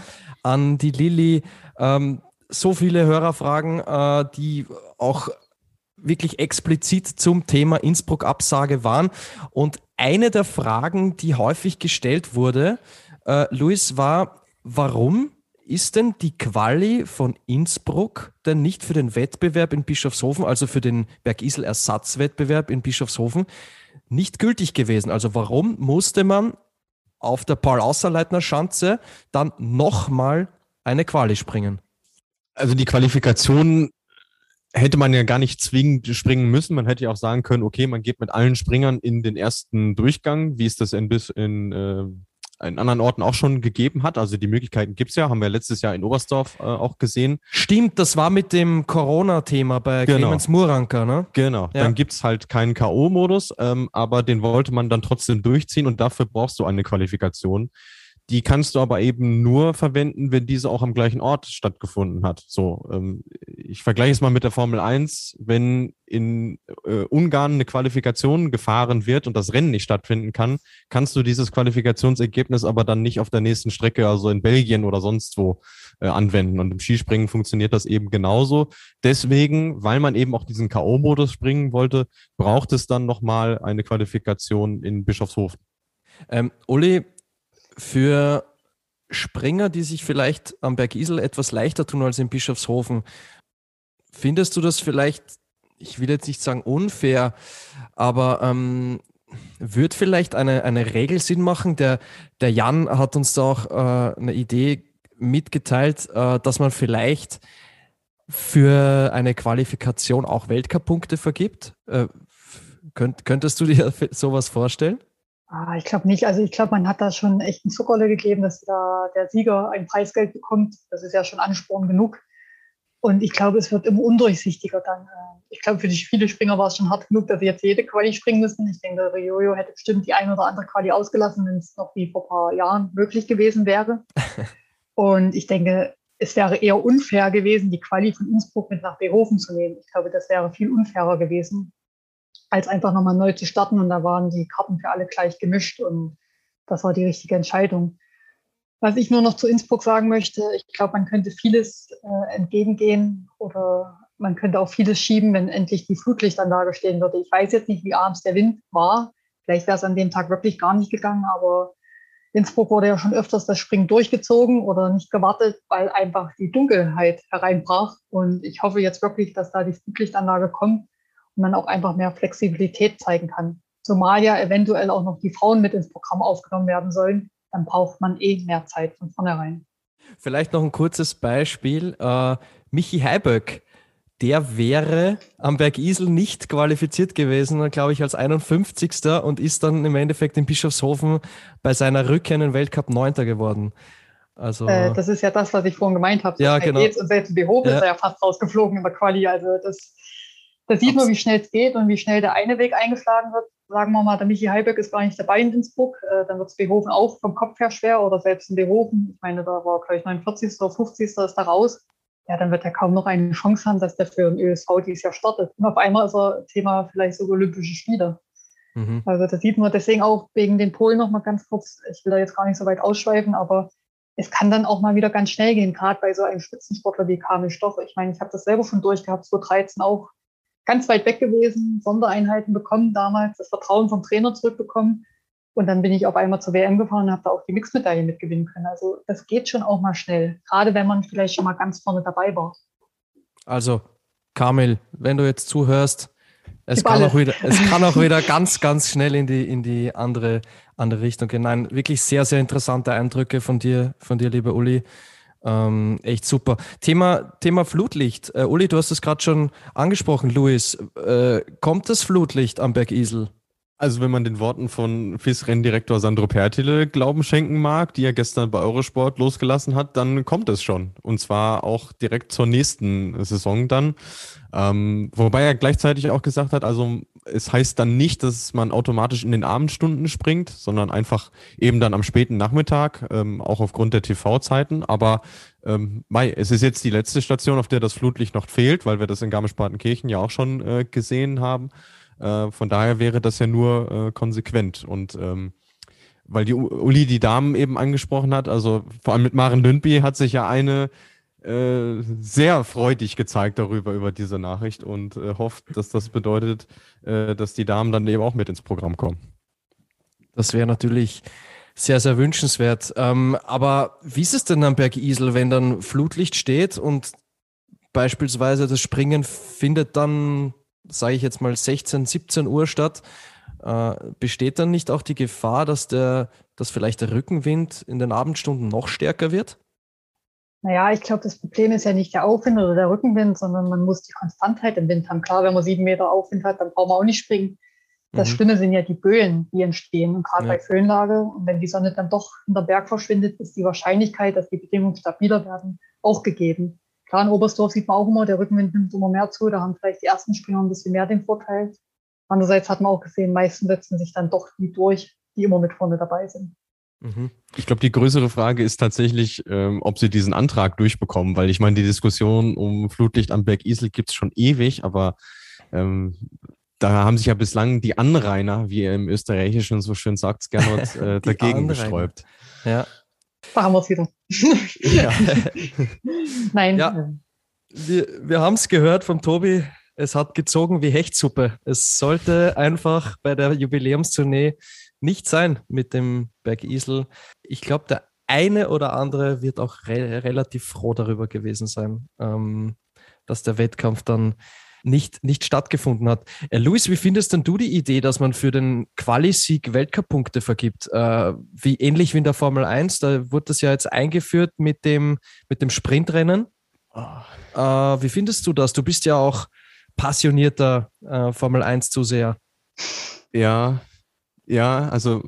an die Lilly. Ähm, so viele Hörerfragen, äh, die auch wirklich explizit zum Thema Innsbruck-Absage waren. Und eine der Fragen, die häufig gestellt wurde, äh, Luis, war, warum ist denn die Quali von Innsbruck denn nicht für den Wettbewerb in Bischofshofen, also für den Bergisel-Ersatzwettbewerb in Bischofshofen, nicht gültig gewesen? Also warum musste man auf der Paul-Außerleitner-Schanze dann nochmal eine Quali springen? Also die Qualifikation hätte man ja gar nicht zwingend springen müssen. Man hätte ja auch sagen können, okay, man geht mit allen Springern in den ersten Durchgang, wie es das in, bis in, äh, in anderen Orten auch schon gegeben hat. Also die Möglichkeiten gibt's ja, haben wir letztes Jahr in Oberstdorf äh, auch gesehen. Stimmt, das war mit dem Corona-Thema bei Genau. Clemens Muranka, ne? Genau, Ja. dann gibt's halt keinen K O-Modus, ähm, aber den wollte man dann trotzdem durchziehen und dafür brauchst du eine Qualifikation. Die kannst du aber eben nur verwenden, wenn diese auch am gleichen Ort stattgefunden hat. So, ähm, ich vergleiche es mal mit der Formel eins. Wenn in äh, Ungarn eine Qualifikation gefahren wird und das Rennen nicht stattfinden kann, kannst du dieses Qualifikationsergebnis aber dann nicht auf der nächsten Strecke, also in Belgien oder sonst wo, äh, anwenden. Und im Skispringen funktioniert das eben genauso. Deswegen, weil man eben auch diesen K O-Modus springen wollte, braucht es dann nochmal eine Qualifikation in Bischofshofen. Ähm, Uli, für Springer, die sich vielleicht am Bergisel etwas leichter tun als in Bischofshofen, findest du das vielleicht, ich will jetzt nicht sagen unfair, aber ähm, wird vielleicht eine, eine Regel Sinn machen? Der, der Jan hat uns da auch äh, eine Idee mitgeteilt, äh, dass man vielleicht für eine Qualifikation auch Weltcup-Punkte vergibt. Äh, könnt, könntest du dir sowas vorstellen? Ah, ich glaube nicht. Also ich glaube, man hat da schon echt einen Zuckerle gegeben, dass da der Sieger ein Preisgeld bekommt. Das ist ja schon Ansporn genug. Und ich glaube, es wird immer undurchsichtiger dann. Ich glaube, für die viele Springer war es schon hart genug, dass sie jetzt jede Quali springen müssen. Ich denke, der Jojo hätte bestimmt die ein oder andere Quali ausgelassen, wenn es noch wie vor ein paar Jahren möglich gewesen wäre. Und ich denke, es wäre eher unfair gewesen, die Quali von Innsbruck mit nach Behofen zu nehmen. Ich glaube, das wäre viel unfairer gewesen, als einfach nochmal neu zu starten. Und da waren die Karten für alle gleich gemischt und das war die richtige Entscheidung. Was ich nur noch zu Innsbruck sagen möchte, ich glaube, man könnte vieles äh, entgegengehen oder man könnte auch vieles schieben, wenn endlich die Flutlichtanlage stehen würde. Ich weiß jetzt nicht, wie abends der Wind war. Vielleicht wäre es an dem Tag wirklich gar nicht gegangen, aber Innsbruck wurde ja schon öfters das Springen durchgezogen oder nicht gewartet, weil einfach die Dunkelheit hereinbrach. Und ich hoffe jetzt wirklich, dass da die Flutlichtanlage kommt und man auch einfach mehr Flexibilität zeigen kann. Zumal ja eventuell auch noch die Frauen mit ins Programm aufgenommen werden sollen, dann braucht man eh mehr Zeit von vornherein. Vielleicht noch ein kurzes Beispiel. Äh, Michi Heiböck, der wäre am Bergisel nicht qualifiziert gewesen, glaube ich, als einundfünfzigster und ist dann im Endeffekt in Bischofshofen bei seiner Rückkehr in den Weltcup Neunter geworden. Also, äh, das ist ja das, was ich vorhin gemeint habe. So ja, genau. Geht's. Und selbst in Behofen Ja. ist er ja fast rausgeflogen in der Quali. Also das, das sieht man, wie schnell es geht und wie schnell der eine Weg eingeschlagen wird. Sagen wir mal, der Michi Heiböck ist gar nicht dabei in Innsbruck. Äh, dann wird es Behofen auch vom Kopf her schwer oder selbst in Behofen. Ich meine, da war, glaube ich, neunundvierzigster oder fünfzigster ist da raus. Ja, dann wird er kaum noch eine Chance haben, dass der für den Ö S V dieses Jahr startet. Und auf einmal ist er Thema vielleicht sogar Olympische Spiele. Mhm. Also das sieht man deswegen auch wegen den Polen noch mal ganz kurz. Ich will da jetzt gar nicht so weit ausschweifen, aber es kann dann auch mal wieder ganz schnell gehen, gerade bei so einem Spitzensportler wie Kamil Stoch. Ich meine, ich habe das selber schon durchgehabt, zweitausenddreizehn auch ganz weit weg gewesen, Sondereinheiten bekommen damals, das Vertrauen vom Trainer zurückbekommen. Und dann bin ich auf einmal zur W M gefahren und habe da auch die Mixmedaille mitgewinnen können. Also das geht schon auch mal schnell, gerade wenn man vielleicht schon mal ganz vorne dabei war. Also, Kamil, wenn du jetzt zuhörst, es Gib kann, alles. auch wieder, es kann auch wieder ganz, ganz schnell in die, in die andere, andere Richtung gehen. Nein, wirklich sehr, sehr interessante Eindrücke von dir, von dir, lieber Uli. Ähm, echt super. Thema, Thema Flutlicht. Äh, Uli, du hast es gerade schon angesprochen, Luis. Äh, kommt das Flutlicht am Bergisel? Also wenn man den Worten von F I S-Renndirektor Sandro Pertile Glauben schenken mag, die er gestern bei Eurosport losgelassen hat, dann kommt es schon. Und zwar auch direkt zur nächsten Saison dann. Ähm, wobei er gleichzeitig auch gesagt hat, also es heißt dann nicht, dass man automatisch in den Abendstunden springt, sondern einfach eben dann am späten Nachmittag, ähm, auch aufgrund der T V-Zeiten. Aber ähm, Mai, es ist jetzt die letzte Station, auf der das Flutlicht noch fehlt, weil wir das in Garmisch-Partenkirchen ja auch schon äh, gesehen haben. Äh, von daher wäre das ja nur äh, konsequent. Und ähm, weil die Uli die Damen eben angesprochen hat, also vor allem mit Maren Lündby hat sich ja eine äh, sehr freudig gezeigt darüber, über diese Nachricht und äh, hofft, dass das bedeutet, äh, dass die Damen dann eben auch mit ins Programm kommen. Das wäre natürlich sehr, sehr wünschenswert. Ähm, aber wie ist es denn am Berg Isel, wenn dann Flutlicht steht und beispielsweise das Springen findet dann, sage ich jetzt mal, sechzehn, siebzehn Uhr statt? Äh, besteht dann nicht auch die Gefahr, dass, der, dass vielleicht der Rückenwind in den Abendstunden noch stärker wird? Naja, ich glaube, das Problem ist ja nicht der Aufwind oder der Rückenwind, sondern man muss die Konstantheit im Wind haben. Klar, wenn man sieben Meter Aufwind hat, dann braucht man auch nicht springen. Das Mhm. Schlimme sind ja die Böen, die entstehen. Und gerade Ja. bei Föhnlage, und wenn die Sonne dann doch hinter Berg verschwindet, ist die Wahrscheinlichkeit, dass die Bedingungen stabiler werden, auch gegeben. Klar, in Oberstdorf sieht man auch immer, der Rückenwind nimmt immer mehr zu. Da haben vielleicht die ersten Springer ein bisschen mehr den Vorteil. Andererseits hat man auch gesehen, meisten setzen sich dann doch die durch, die immer mit vorne dabei sind. Mhm. Ich glaube, die größere Frage ist tatsächlich, ähm, ob sie diesen Antrag durchbekommen, weil ich meine, die Diskussion um Flutlicht am Berg Isel gibt es schon ewig, aber ähm, da haben sich ja bislang die Anrainer, wie ihr im Österreichischen so schön sagt, Gernot, äh, Die dagegen Anrainer. gesträubt. Ja. Da haben wir es wieder. Ja. Nein, Ja. äh, Wir, wir haben es gehört vom Tobi, es hat gezogen wie Hechtsuppe. Es sollte einfach bei der Jubiläumstournee nicht sein mit dem Berg Isel. Ich glaube, der eine oder andere wird auch re relativ froh darüber gewesen sein, ähm, dass der Wettkampf dann nicht, nicht stattgefunden hat. Äh, Luis, wie findest denn du die Idee, dass man für den Quali-Sieg Weltcup-Punkte vergibt? Äh, wie ähnlich wie in der Formel eins, da wurde das ja jetzt eingeführt mit dem, mit dem Sprintrennen. Äh, wie findest du das? Du bist ja auch passionierter äh, Formel eins-Zuseher. Ja, ja, also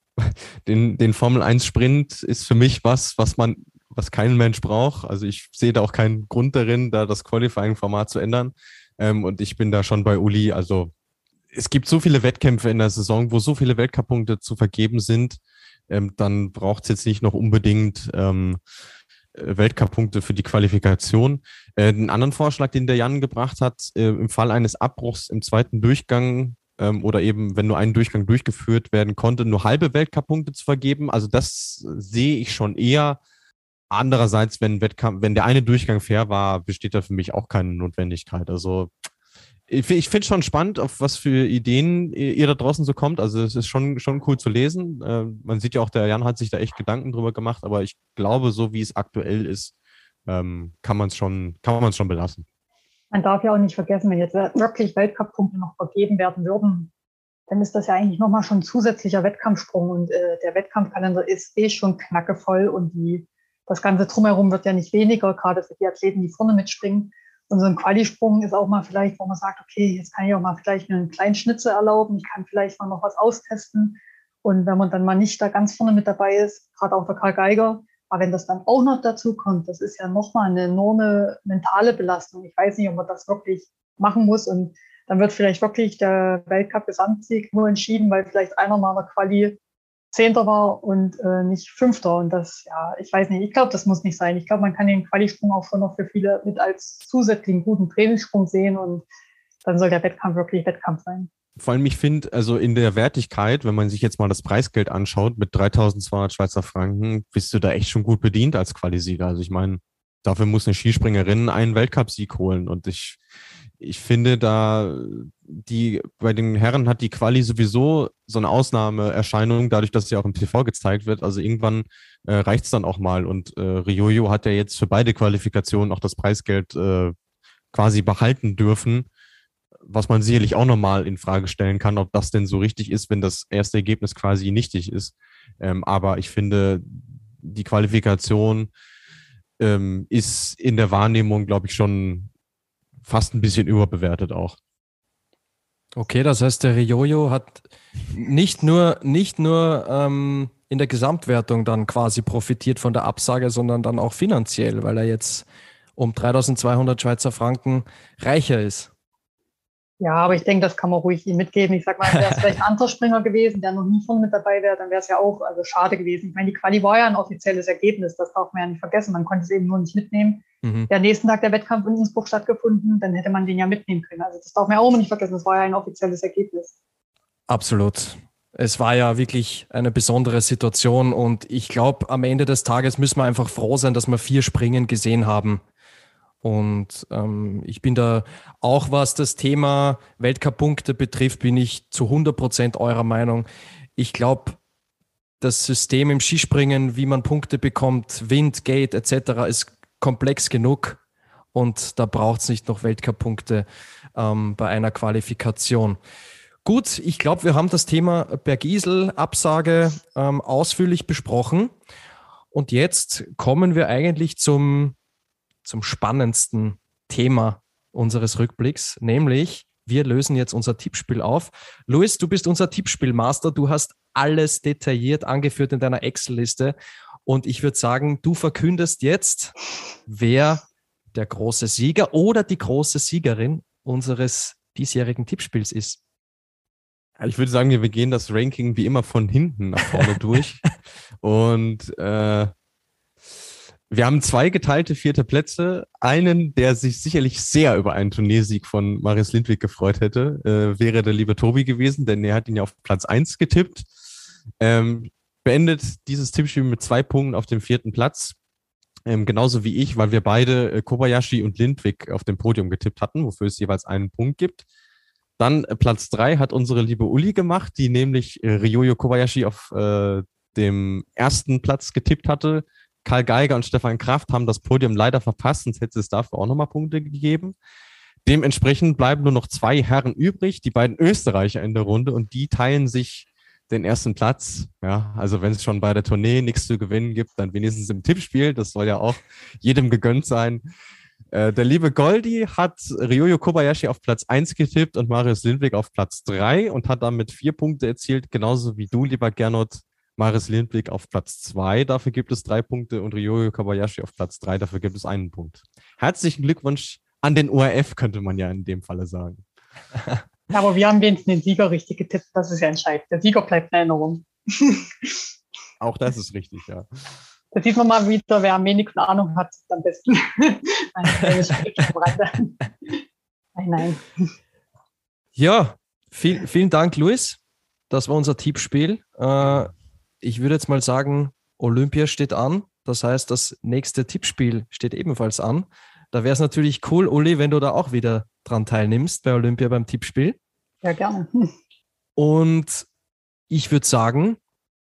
den, den Formel eins Sprint ist für mich was, was man, was kein Mensch braucht. Also ich sehe da auch keinen Grund darin, da das Qualifying-Format zu ändern. Ähm, und ich bin da schon bei Uli. Also es gibt so viele Wettkämpfe in der Saison, wo so viele Weltcup-Punkte zu vergeben sind. Ähm, dann braucht es jetzt nicht noch unbedingt ähm, Weltcup-Punkte für die Qualifikation. Äh, einen anderen Vorschlag, den der Jan gebracht hat, äh, im Fall eines Abbruchs im zweiten Durchgang ähm, oder eben, wenn nur ein Durchgang durchgeführt werden konnte, nur halbe Weltcup-Punkte zu vergeben. Also das sehe ich schon eher. Andererseits, wenn Wettkampf, wenn der eine Durchgang fair war, besteht da für mich auch keine Notwendigkeit. Also ich, ich finde es schon spannend, auf was für Ideen ihr da draußen so kommt. Also es ist schon, schon cool zu lesen. Äh, man sieht ja auch, der Jan hat sich da echt Gedanken drüber gemacht, aber ich glaube, so wie es aktuell ist, ähm, kann man es schon, kann man es schon belassen. Man darf ja auch nicht vergessen, wenn jetzt wirklich Weltcup-Punkte noch vergeben werden würden, dann ist das ja eigentlich nochmal schon ein zusätzlicher Wettkampfsprung. Und äh, der Wettkampfkalender ist eh schon knackevoll und die, das Ganze drumherum wird ja nicht weniger, gerade für die Athleten, die vorne mitspringen. Und so ein Qualisprung ist auch mal vielleicht, wo man sagt, okay, jetzt kann ich auch mal vielleicht mir einen kleinen Schnitzel erlauben, ich kann vielleicht mal noch was austesten. Und wenn man dann mal nicht da ganz vorne mit dabei ist, gerade auch der Karl Geiger, aber wenn das dann auch noch dazu kommt, das ist ja nochmal eine enorme mentale Belastung. Ich weiß nicht, ob man das wirklich machen muss. Und dann wird vielleicht wirklich der Weltcup-Gesamtsieg nur entschieden, weil vielleicht einer mal in der Quali Zehnter war und äh, nicht Fünfter. Und das, ja, ich weiß nicht, ich glaube, das muss nicht sein. Ich glaube, man kann den Qualisprung auch schon noch für viele mit als zusätzlichen guten Trainingssprung sehen und dann soll der Wettkampf wirklich Wettkampf sein. Vor allem, ich finde, also in der Wertigkeit, wenn man sich jetzt mal das Preisgeld anschaut, mit dreitausendzweihundert Schweizer Franken, bist du da echt schon gut bedient als Qualisieger. Also ich meine, dafür muss eine Skispringerin einen Weltcupsieg holen. Und ich, ich finde da, die, bei den Herren hat die Quali sowieso so eine Ausnahmeerscheinung, dadurch, dass sie auch im T V gezeigt wird. Also irgendwann äh, reicht es dann auch mal. Und äh, Ryoyo hat ja jetzt für beide Qualifikationen auch das Preisgeld äh, quasi behalten dürfen, was man sicherlich auch nochmal in Frage stellen kann, ob das denn so richtig ist, wenn das erste Ergebnis quasi nichtig ist. Ähm, aber ich finde, die Qualifikation ähm, ist in der Wahrnehmung, glaube ich, schon fast ein bisschen überbewertet auch. Okay, das heißt, der Ryoyo hat nicht nur, nicht nur ähm, in der Gesamtwertung dann quasi profitiert von der Absage, sondern dann auch finanziell, weil er jetzt um dreitausendzweihundert Schweizer Franken reicher ist. Ja, aber ich denke, das kann man ruhig ihm mitgeben. Ich sag mal, wäre es vielleicht ein anderer Springer gewesen, der noch nie vorne mit dabei wäre, dann wäre es ja auch also schade gewesen. Ich meine, die Quali war ja ein offizielles Ergebnis, das darf man ja nicht vergessen. Man konnte es eben nur nicht mitnehmen. Mhm. Der nächsten Tag der Wettkampf in Innsbruck stattgefunden, dann hätte man den ja mitnehmen können. Also das darf man ja auch nicht vergessen, das war ja ein offizielles Ergebnis. Absolut. Es war ja wirklich eine besondere Situation und ich glaube, am Ende des Tages müssen wir einfach froh sein, dass wir vier Springen gesehen haben. Und ähm, ich bin da auch, was das Thema Weltcup-Punkte betrifft, bin ich zu hundert Prozent eurer Meinung. Ich glaube, das System im Skispringen, wie man Punkte bekommt, Wind, Gate et cetera, ist komplex genug und da braucht es nicht noch Weltcup-Punkte ähm, bei einer Qualifikation. Gut, ich glaube, wir haben das Thema Bergisel, Absage ähm, ausführlich besprochen und jetzt kommen wir eigentlich zum zum spannendsten Thema unseres Rückblicks, nämlich wir lösen jetzt unser Tippspiel auf. Luis, du bist unser Tippspielmaster, du hast alles detailliert angeführt in deiner Excel-Liste und ich würde sagen, du verkündest jetzt, wer der große Sieger oder die große Siegerin unseres diesjährigen Tippspiels ist. Ich würde sagen, wir gehen das Ranking wie immer von hinten nach vorne durch und äh, wir haben zwei geteilte vierte Plätze. Einen, der sich sicherlich sehr über einen Turniersieg von Marius Lindvik gefreut hätte, äh, wäre der liebe Tobi gewesen, denn er hat ihn ja auf Platz eins getippt. Ähm, beendet dieses Tippspiel mit zwei Punkten auf dem vierten Platz. Ähm, genauso wie ich, weil wir beide äh, Kobayashi und Lindvik auf dem Podium getippt hatten, wofür es jeweils einen Punkt gibt. Dann äh, Platz drei hat unsere liebe Uli gemacht, die nämlich äh, Ryoyo Kobayashi auf äh, dem ersten Platz getippt hatte. Karl Geiger und Stefan Kraft haben das Podium leider verpasst, sonst hätte es dafür auch nochmal Punkte gegeben. Dementsprechend bleiben nur noch zwei Herren übrig, die beiden Österreicher in der Runde, und die teilen sich den ersten Platz. Ja, also wenn es schon bei der Tournee nichts zu gewinnen gibt, dann wenigstens im Tippspiel. Das soll ja auch jedem gegönnt sein. Äh, der liebe Goldi hat Ryoyo Kobayashi auf Platz eins getippt und Marius Lindvik auf Platz drei und hat damit vier Punkte erzielt, genauso wie du, lieber Gernot. Marius Lindvik auf Platz zwei, dafür gibt es drei Punkte, und Ryoyo Kobayashi auf Platz drei, dafür gibt es einen Punkt. Herzlichen Glückwunsch an den O R F, könnte man ja in dem Falle sagen. Ja, aber wir haben wenigstens den Sieger richtig getippt, das ist ja entscheidend. Der Sieger bleibt in Erinnerung. Auch das ist richtig, ja. Da sieht man mal wieder, wer am wenigsten Ahnung hat, am besten. Nein, nein, nein. Ja, viel, vielen Dank, Luis. Das war unser Tippspiel. Äh, Ich würde jetzt mal sagen, Olympia steht an. Das heißt, das nächste Tippspiel steht ebenfalls an. Da wäre es natürlich cool, Uli, wenn du da auch wieder dran teilnimmst bei Olympia beim Tippspiel. Ja, gerne. Und ich würde sagen,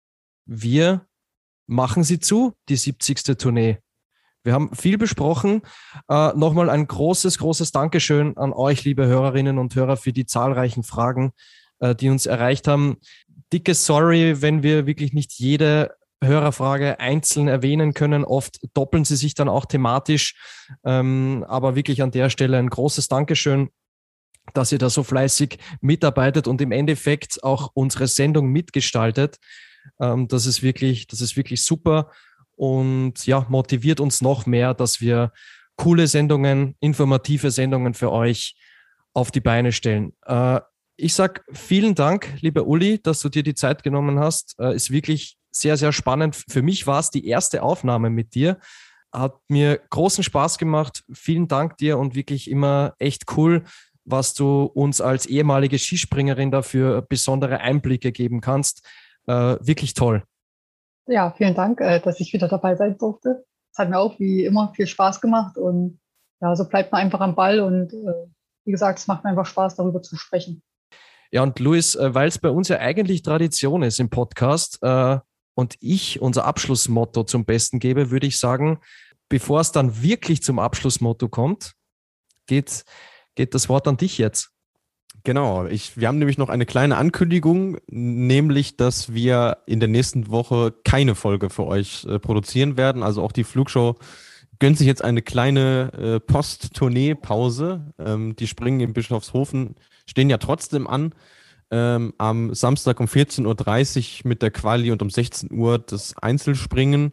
wir machen sie zu, die siebzigste Tournee. Wir haben viel besprochen. Äh, nochmal ein großes, großes Dankeschön an euch, liebe Hörerinnen und Hörer, für die zahlreichen Fragen, äh, die uns erreicht haben. Dicke Sorry, wenn wir wirklich nicht jede Hörerfrage einzeln erwähnen können. Oft doppeln sie sich dann auch thematisch. Ähm, aber wirklich an der Stelle ein großes Dankeschön, dass ihr da so fleißig mitarbeitet und im Endeffekt auch unsere Sendung mitgestaltet. Ähm, das ist wirklich, das ist wirklich super und ja, motiviert uns noch mehr, dass wir coole Sendungen, informative Sendungen für euch auf die Beine stellen. Äh, Ich sage vielen Dank, lieber Uli, dass du dir die Zeit genommen hast. Äh, ist wirklich sehr, sehr spannend. Für mich war es die erste Aufnahme mit dir. Hat mir großen Spaß gemacht. Vielen Dank dir und wirklich immer echt cool, was du uns als ehemalige Skispringerin dafür besondere Einblicke geben kannst. Äh, wirklich toll. Ja, vielen Dank, äh, dass ich wieder dabei sein durfte. Es hat mir auch wie immer viel Spaß gemacht und ja, so bleibt man einfach am Ball und äh, wie gesagt, es macht mir einfach Spaß, darüber zu sprechen. Ja, und Luis, weil es bei uns ja eigentlich Tradition ist im Podcast äh, und ich unser Abschlussmotto zum Besten gebe, würde ich sagen, bevor es dann wirklich zum Abschlussmotto kommt, geht, geht das Wort an dich jetzt. Genau, ich, wir haben nämlich noch eine kleine Ankündigung, nämlich, dass wir in der nächsten Woche keine Folge für euch äh, produzieren werden. Also auch die Flugshow gönnt sich jetzt eine kleine äh, Post-Tournee-Pause. Ähm, die Springen in Bischofshofen stehen ja trotzdem an. Ähm, am Samstag um vierzehn Uhr dreißig mit der Quali und um sechzehn Uhr das Einzelspringen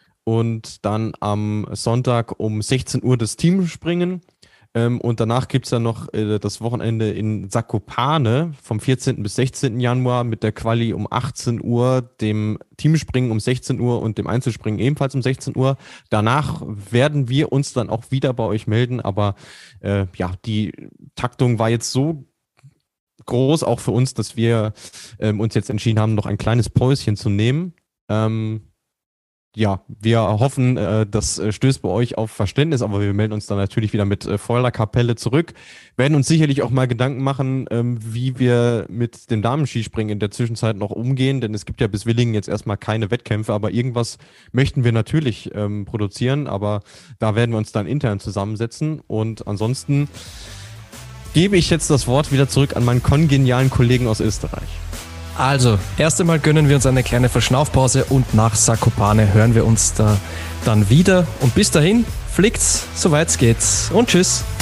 und dann am Sonntag um sechzehn Uhr das Teamspringen. Ähm, und danach gibt es dann noch äh, das Wochenende in Zakopane vom vierzehnten bis sechzehnten Januar mit der Quali um achtzehn Uhr, dem Teamspringen um sechzehn Uhr und dem Einzelspringen ebenfalls um sechzehn Uhr. Danach werden wir uns dann auch wieder bei euch melden, aber äh, ja, die Taktung war jetzt so groß, auch für uns, dass wir ähm, uns jetzt entschieden haben, noch ein kleines Päuschen zu nehmen. Ähm, ja, wir hoffen, äh, das äh, stößt bei euch auf Verständnis, aber wir melden uns dann natürlich wieder mit äh, voller Kapelle zurück. Werden uns sicherlich auch mal Gedanken machen, ähm, wie wir mit dem Damenskispringen in der Zwischenzeit noch umgehen, denn es gibt ja bis Willingen jetzt erstmal keine Wettkämpfe, aber irgendwas möchten wir natürlich ähm, produzieren, aber da werden wir uns dann intern zusammensetzen und ansonsten gebe ich jetzt das Wort wieder zurück an meinen kongenialen Kollegen aus Österreich. Also, erst einmal gönnen wir uns eine kleine Verschnaufpause und nach Zakopane hören wir uns da dann wieder. Und bis dahin, fliegt's, soweit geht's und tschüss.